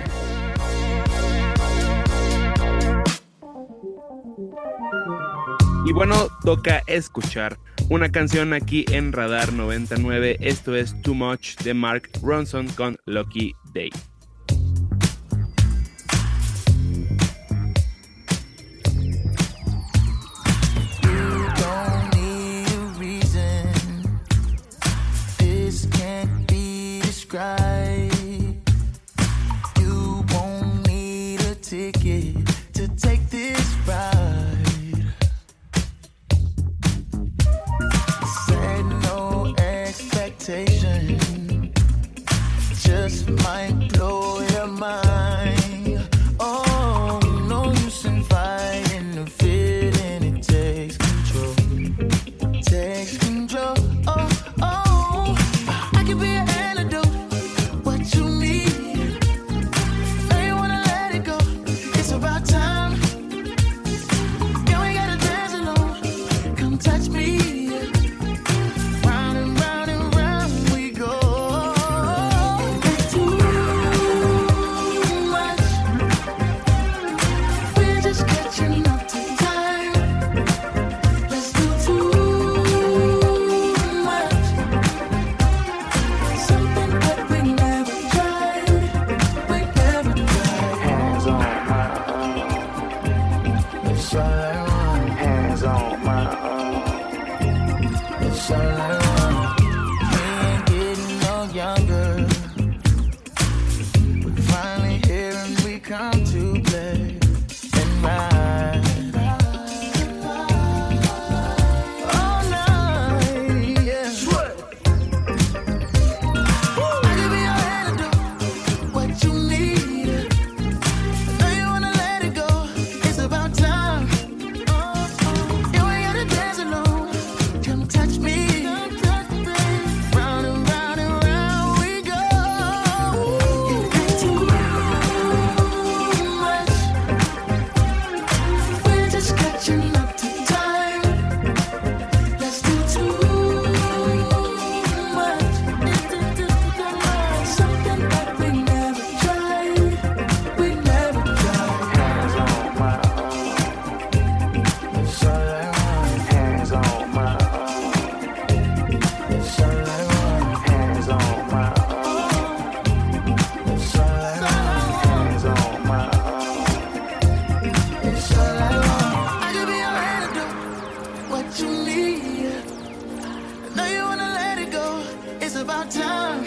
Y bueno, toca escuchar una canción aquí en Radar noventa y nueve. Esto es Too Much de Mark Ronson con Lucky Day. You won't need a ticket to take this ride. Set no expectation, just might blow your mind. Oh, no use in fighting the feeling, it takes control, takes control. Oh, oh, I can be an antidote. Touch me, round and round and round we go. Too much, we're just catching up to time. Let's do too much, something that we never tried, we never tried. Hands on my own, it's all I want. Hands on my own. It's all I want. We ain't getting no younger. We're finally here and we come to play and ride all night, yeah. I can be your antidote, what you need. I know you wanna let it go, it's about time. You ain't gotta dance alone. Come touch me, round and round and round we go. You got too much, we're just catching up to time. Let's do too much, something that we never tried, we never tried. Hands on my own, it's all I want. Hands on my own, it's all I want. Hands on my own, it's all I want. Hands on my own, it's all I want. I could be your antidote, what you need. I know you wanna let it go, it's about time.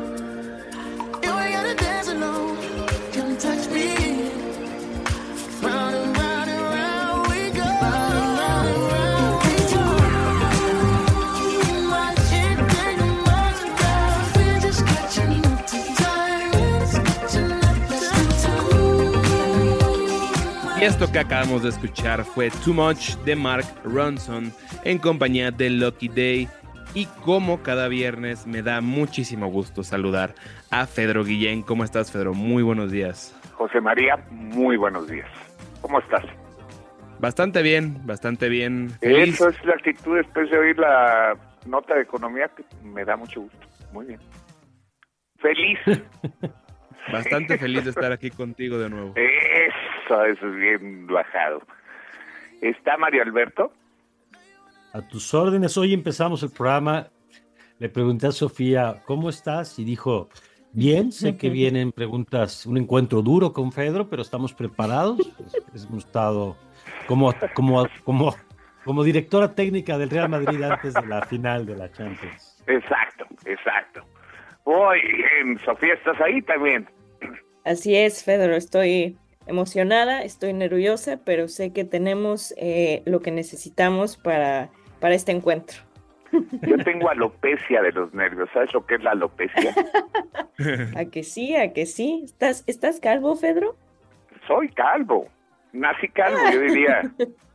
You ain't gotta dance alone, come touch me, round and round and round we go. Round and round and round we go. Too much, it takes much, girl. We're just catching up to time. Catching up, let's do too Y esto que acabamos de escuchar fue Too Much de Mark Ronson en compañía de Lucky Day. Y como cada viernes me da muchísimo gusto saludar a Fedro Guillén. ¿Cómo estás, Fedro? Muy buenos días. José María, muy buenos días. ¿Cómo estás? Bastante bien, bastante bien. Feliz. Eso es la actitud después de oír la nota de economía, que me da mucho gusto. Muy bien. Feliz. Bastante feliz de estar aquí contigo de nuevo. Eso, eso es bien bajado. ¿Está Mario Alberto? A tus órdenes. Hoy empezamos el programa. Le pregunté a Sofía, ¿cómo estás? Y dijo, bien, sé que vienen preguntas, un encuentro duro con Fedro, pero estamos preparados. Pues, hemos estado como, como, como, como directora técnica del Real Madrid antes de la final de la Champions. Exacto, exacto. Muy bien, Sofía, ¿estás ahí también? Así es, Fedro, estoy emocionada, estoy nerviosa, pero sé que tenemos eh, lo que necesitamos para, para este encuentro. Yo tengo alopecia de los nervios. ¿Sabes lo que es la alopecia? ¿A que sí? ¿A que sí? ¿Estás, ¿estás calvo, Fedro? Soy calvo. Nací calvo, yo diría.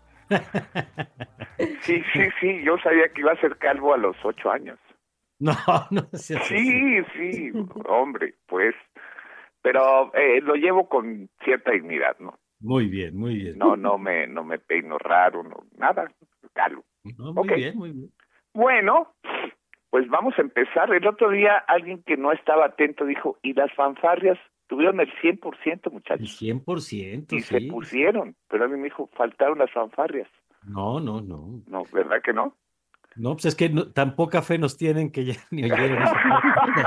Sí, sí, sí. Yo sabía que iba a ser calvo a los ocho años. No, no seas Sí, así. sí, hombre, pues. Pero eh, lo llevo con cierta dignidad, ¿no? Muy bien, muy bien. No, no me, no me peino raro, no, nada, calvo. No, muy Ok. bien, muy bien. Bueno, pues vamos a empezar. El otro día alguien que no estaba atento dijo, y las fanfarrias tuvieron el cien por ciento, El muchachos. cien por ciento, Y sí. se pusieron, pero a mí me dijo, faltaron las fanfarrias. No, no, no. No, ¿verdad que no? No, pues es que no- tan poca fe nos tienen que ya ni oyeron esa parte.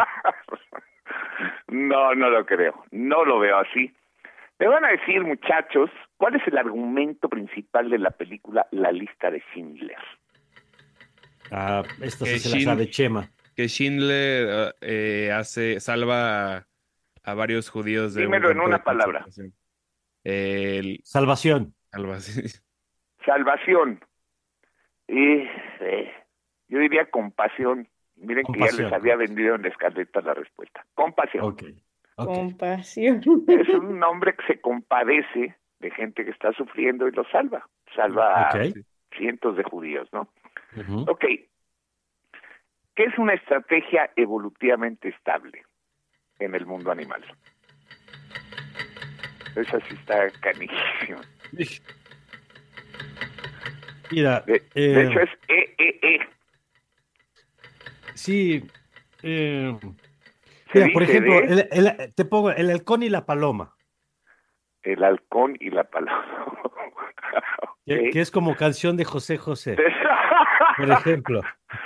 No, no lo creo. No lo veo así. Me van a decir, muchachos, ¿cuál es el argumento principal de la película La lista de Schindler? Ah, esta Que sí se la Shin- sabe Chema. Que Schindler eh, hace, salva a, a varios judíos de Dímelo un en campo una de palabra. concentración. El, Salvación. algo así. Salvación. Y, eh, yo diría compasión. Miren que ya Compasión, les había compasión. vendido en la escaleta la respuesta. Compasión. Ok. ok. Compasión. Es un hombre que se compadece de gente que está sufriendo y lo salva. Salva a Ok. cientos de judíos, ¿no? Ujú. Ok. ¿Qué es una estrategia evolutivamente estable en el mundo animal? Esa sí está canijísima. Mira, De, eh, de hecho es E E E. sí. eh, Se mira, por dice ejemplo, de el- el- te pongo el halcón y la paloma, el halcón y la paloma. que, Ok. que es como canción de José José, por ejemplo.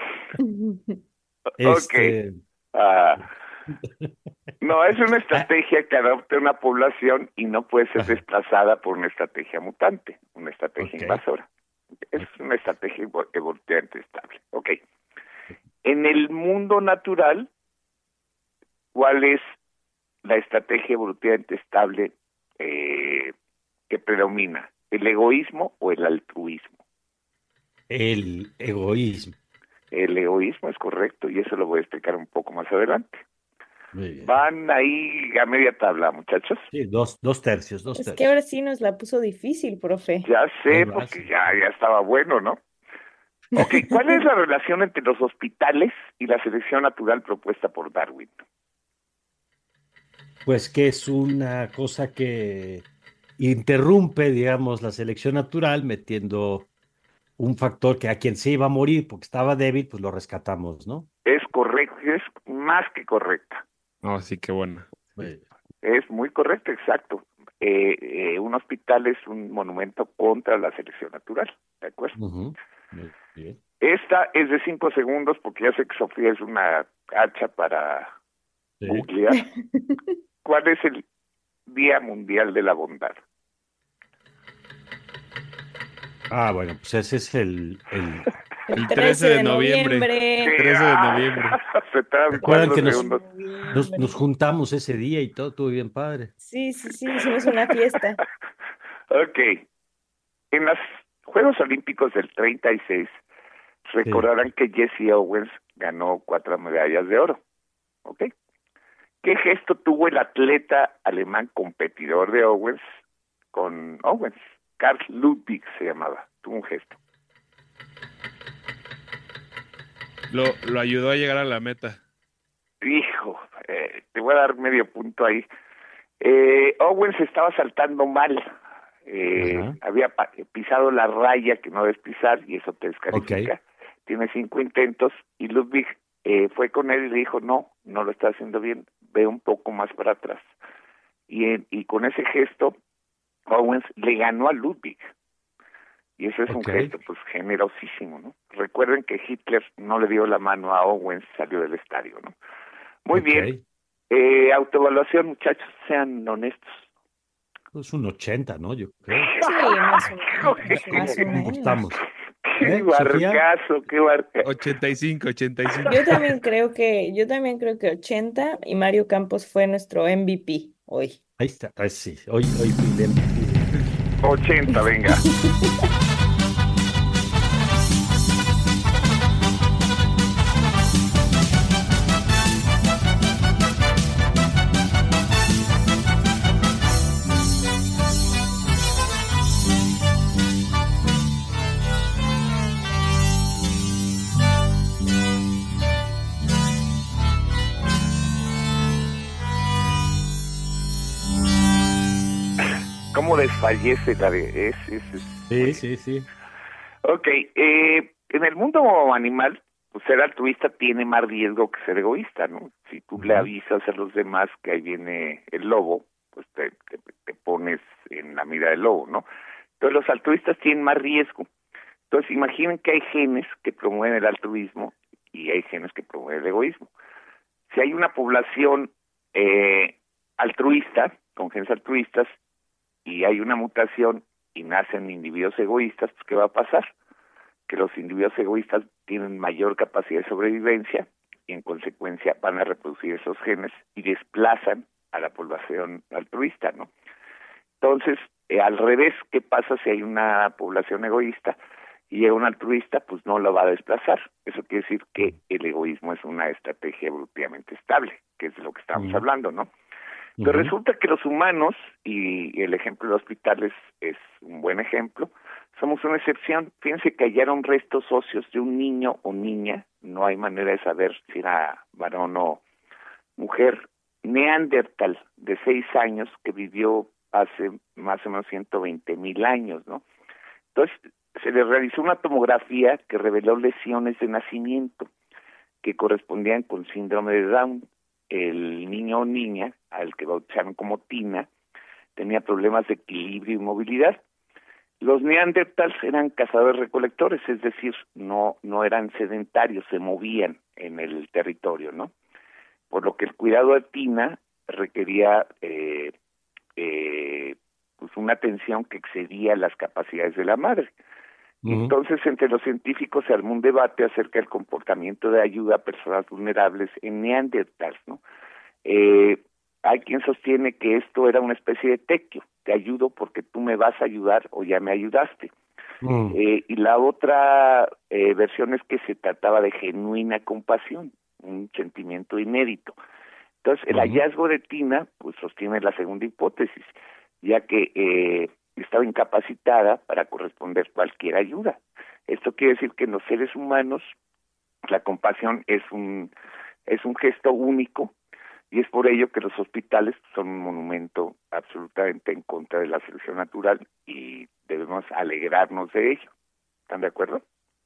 Este, Ok. Ah, no, es una estrategia que adopta una población y no puede ser Ajá. desplazada por una estrategia mutante, una estrategia Ok. invasora. Es una estrategia evo- evolutivamente estable. Ok. En el mundo natural, ¿cuál es la estrategia evolutivamente estable eh, que predomina? ¿El egoísmo o el altruismo? el egoísmo. El egoísmo es correcto y eso lo voy a explicar un poco más adelante. Muy bien. Van ahí a media tabla, muchachos. Sí, dos, dos tercios, dos Es que tercios. ahora sí nos la puso difícil, profe. Ya sé, Ahí va, porque sí. ya, ya estaba bueno, ¿no? Ok, ¿cuál es la relación entre los hospitales y la selección natural propuesta por Darwin? Pues que es una cosa que interrumpe, digamos, la selección natural metiendo un factor que a quien se iba a morir porque estaba débil, pues lo rescatamos, ¿no? Es correcto, es más que correcta. No, sí, qué bueno. Muy Es muy correcto, exacto. Eh, eh, un hospital es un monumento contra la selección natural, ¿de acuerdo? Ujú. Muy bien. Esta es de cinco segundos porque ya sé que Sofía es una hacha para Sí. googlear. ¿Cuál es el Día Mundial de la Bondad? Ah, bueno, pues ese es el, el- El trece de noviembre. noviembre. trece de noviembre. Se tardan Recuerdan cuatro que nos, segundos. nos, nos juntamos ese día y todo estuvo bien padre. Sí, sí, sí, hicimos una fiesta. Ok. En los Juegos Olímpicos del treinta y seis, recordarán que Jesse Owens ganó cuatro medallas de oro. ¿Ok? ¿Qué gesto tuvo el atleta alemán competidor de Owens con Owens? Karl Ludwig se llamaba. Tuvo un gesto. Lo, lo ayudó a llegar a la meta. Hijo, eh, te voy a dar medio punto ahí. Eh, Owens estaba saltando mal. Eh, Ajá. había pa- pisado la raya que no debes pisar y eso te descalifica. Ok. Tiene cinco intentos y Ludwig eh, fue con él y le dijo, no, no lo está haciendo bien, ve un poco más para atrás. Y, en- y con ese gesto, Owens le ganó a Ludwig. Y eso es Ok. un gesto pues generosísimo, ¿no? Recuerden que Hitler no le dio la mano a Owens, salió del estadio, ¿no? Muy Ok. bien. Eh, autoevaluación, muchachos, sean honestos. Es un ochenta, ¿no? Yo creo. Sí, más o menos. Más o ¿Cómo menos. estamos? Qué ¿Eh, Sofía? barcazo, qué barcazo. ochenta y cinco, ochenta y cinco. Yo también creo que, yo también creo que ochenta y Mario Campos fue nuestro M V P hoy. Ahí está. Ahí sí. Hoy, hoy fui el M V P. ochenta, venga. ¿Cómo desfallece la de es, es, es- Sí, sí, sí. Ok, eh, en el mundo animal, pues ser altruista tiene más riesgo que ser egoísta, ¿no? Si tú le Ujú. avisas a los demás que ahí viene el lobo, pues te, te, te pones en la mira del lobo, ¿no? Entonces los altruistas tienen más riesgo. Entonces, imaginen que hay genes que promueven el altruismo y hay genes que promueven el egoísmo. Si hay una población eh, altruista, con genes altruistas, y hay una mutación y nacen individuos egoístas, pues ¿qué va a pasar? Que los individuos egoístas tienen mayor capacidad de sobrevivencia y en consecuencia van a reproducir esos genes y desplazan a la población altruista, ¿no? Entonces, eh, al revés, ¿qué pasa si hay una población egoísta y llega un altruista? Pues no lo va a desplazar. Eso quiere decir que el egoísmo es una estrategia evolutivamente estable, que es de lo que estamos uh-huh. hablando, ¿no? Pero uh-huh. resulta que los humanos, y el ejemplo de hospitales es un buen ejemplo, somos una excepción. Fíjense que hallaron restos óseos de un niño o niña, no hay manera de saber si era varón o mujer, neandertal, de seis años, que vivió hace más o menos ciento veinte mil años, ¿no? Entonces, se le realizó una tomografía que reveló lesiones de nacimiento que correspondían con síndrome de Down. El niño o niña, al que bautizaron como Tina, tenía problemas de equilibrio y movilidad. Los neandertals eran cazadores-recolectores, es decir, no no eran sedentarios, se movían en el territorio, ¿no? Por lo que el cuidado de Tina requería eh, eh, pues una atención que excedía las capacidades de la madre. Uh-huh. Entonces, entre los científicos se armó un debate acerca del comportamiento de ayuda a personas vulnerables en neandertals, ¿no? Eh, hay quien sostiene que esto era una especie de tequio, te ayudo porque tú me vas a ayudar o ya me ayudaste. Uh-huh. Eh, y la otra eh, versión es que se trataba de genuina compasión, un sentimiento inédito. Entonces, el uh-huh. hallazgo de Tina, pues sostiene la segunda hipótesis, ya que eh, estaba incapacitada para corresponder cualquier ayuda. Esto quiere decir que en los seres humanos la compasión es un es un gesto único y es por ello que los hospitales son un monumento absolutamente en contra de la selección natural y debemos alegrarnos de ello. ¿Están de acuerdo?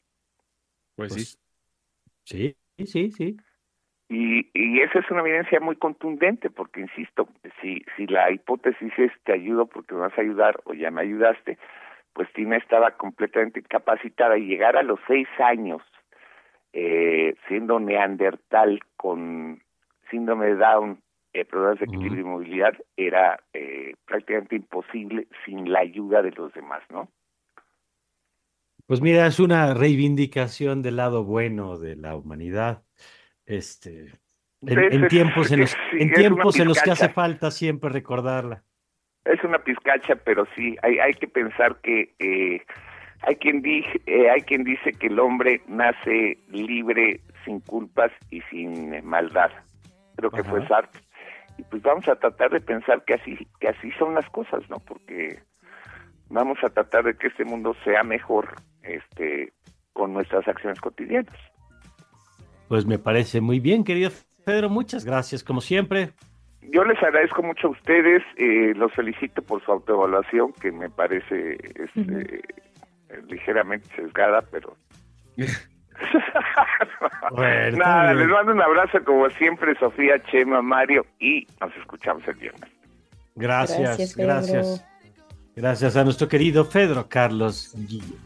Pues, pues sí. Sí, sí, sí. Y, y esa es una evidencia muy contundente, porque insisto, si si la hipótesis es te ayudo porque me vas a ayudar o ya me ayudaste, pues Tina estaba completamente incapacitada y llegar a los seis años eh, siendo neandertal con síndrome de Down, eh, problemas de equilibrio uh-huh. y movilidad, era eh, prácticamente imposible sin la ayuda de los demás, ¿no? Pues mira, es una reivindicación del lado bueno de la humanidad. Este, en, es, en tiempos en los, sí, en tiempos en los que hace falta siempre recordarla. Es una pizcacha, pero sí, hay hay que pensar que eh, hay quien dice, eh, hay quien dice que el hombre nace libre, sin culpas y sin maldad. Creo que Ajá. fue Sartre. Y pues vamos a tratar de pensar que así que así son las cosas, ¿no? Porque vamos a tratar de que este mundo sea mejor, este, con nuestras acciones cotidianas. Pues me parece muy bien, querido Pedro, muchas gracias, como siempre. Yo les agradezco mucho a ustedes, eh, los felicito por su autoevaluación, que me parece este, uh-huh. ligeramente sesgada, pero... bueno, nada, les mando un abrazo como siempre, Sofía, Chema, Mario, y nos escuchamos el viernes. Gracias, gracias. Gracias, gracias a nuestro querido Pedro Carlos Guillo.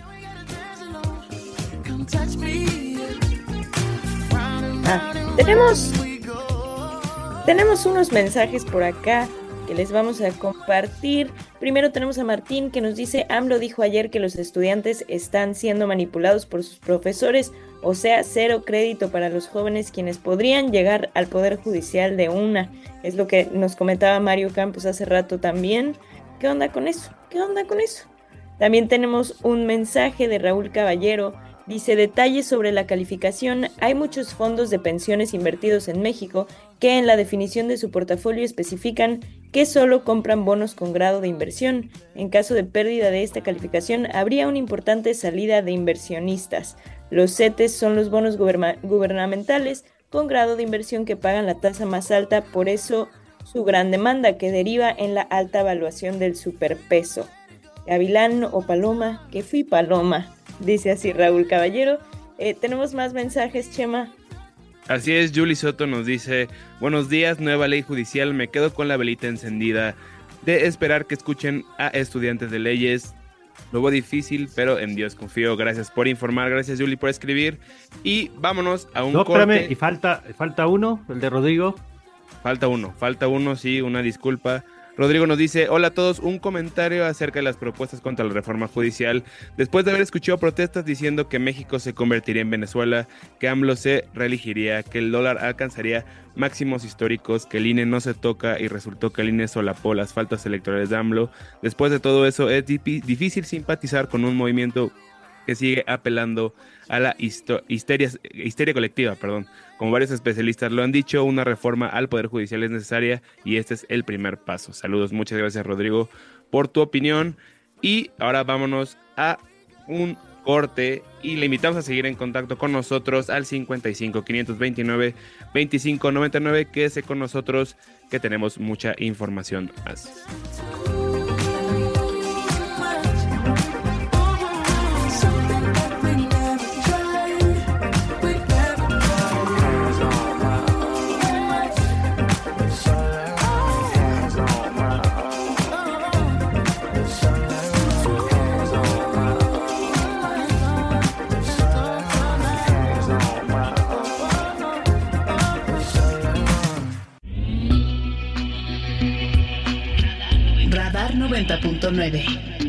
Ah, tenemos, tenemos unos mensajes por acá que les vamos a compartir. Primero tenemos a Martín que nos dice: AMLO dijo ayer que los estudiantes están siendo manipulados por sus profesores, o sea, cero crédito para los jóvenes quienes podrían llegar al Poder Judicial de una. Es lo que nos comentaba Mario Campos hace rato también. ¿Qué onda con eso? ¿Qué onda con eso? También tenemos un mensaje de Raúl Caballero. Dice: detalles sobre la calificación. Hay muchos fondos de pensiones invertidos en México que en la definición de su portafolio especifican que solo compran bonos con grado de inversión. En caso de pérdida de esta calificación, habría una importante salida de inversionistas. Los C E T E S son los bonos guberna- gubernamentales con grado de inversión que pagan la tasa más alta, por eso su gran demanda, que deriva en la alta evaluación del superpeso. Gavilán o Paloma, que fui Paloma, dice así Raúl Caballero. Eh, tenemos más mensajes, Chema. Así es, Julie Soto nos dice: buenos días, nueva ley judicial, me quedo con la velita encendida de esperar que escuchen a estudiantes de leyes Lo veo difícil, pero en Dios confío. Gracias por informar, gracias Juli por escribir. Y vámonos a un No, corte. espérame, y falta, falta uno, el de Rodrigo. Falta uno, falta uno, sí, una disculpa. Rodrigo nos dice, hola a todos, un comentario acerca de las propuestas contra la reforma judicial. Después de haber escuchado protestas diciendo que México se convertiría en Venezuela, que AMLO se reelegiría, que el dólar alcanzaría máximos históricos, que el I N E no se toca y resultó que el I N E solapó las faltas electorales de AMLO. Después de todo eso, es difícil simpatizar con un movimiento que sigue apelando a la histo- histeria, histeria colectiva, perdón. Como varios especialistas lo han dicho, una reforma al Poder Judicial es necesaria y este es el primer paso. Saludos, muchas gracias Rodrigo por tu opinión. Y ahora vámonos a un corte y le invitamos a seguir en contacto con nosotros al cincuenta y cinco, quinientos veintinueve, veinticinco noventa y nueve. Quédese con nosotros que tenemos mucha información más. Radar noventa punto nueve.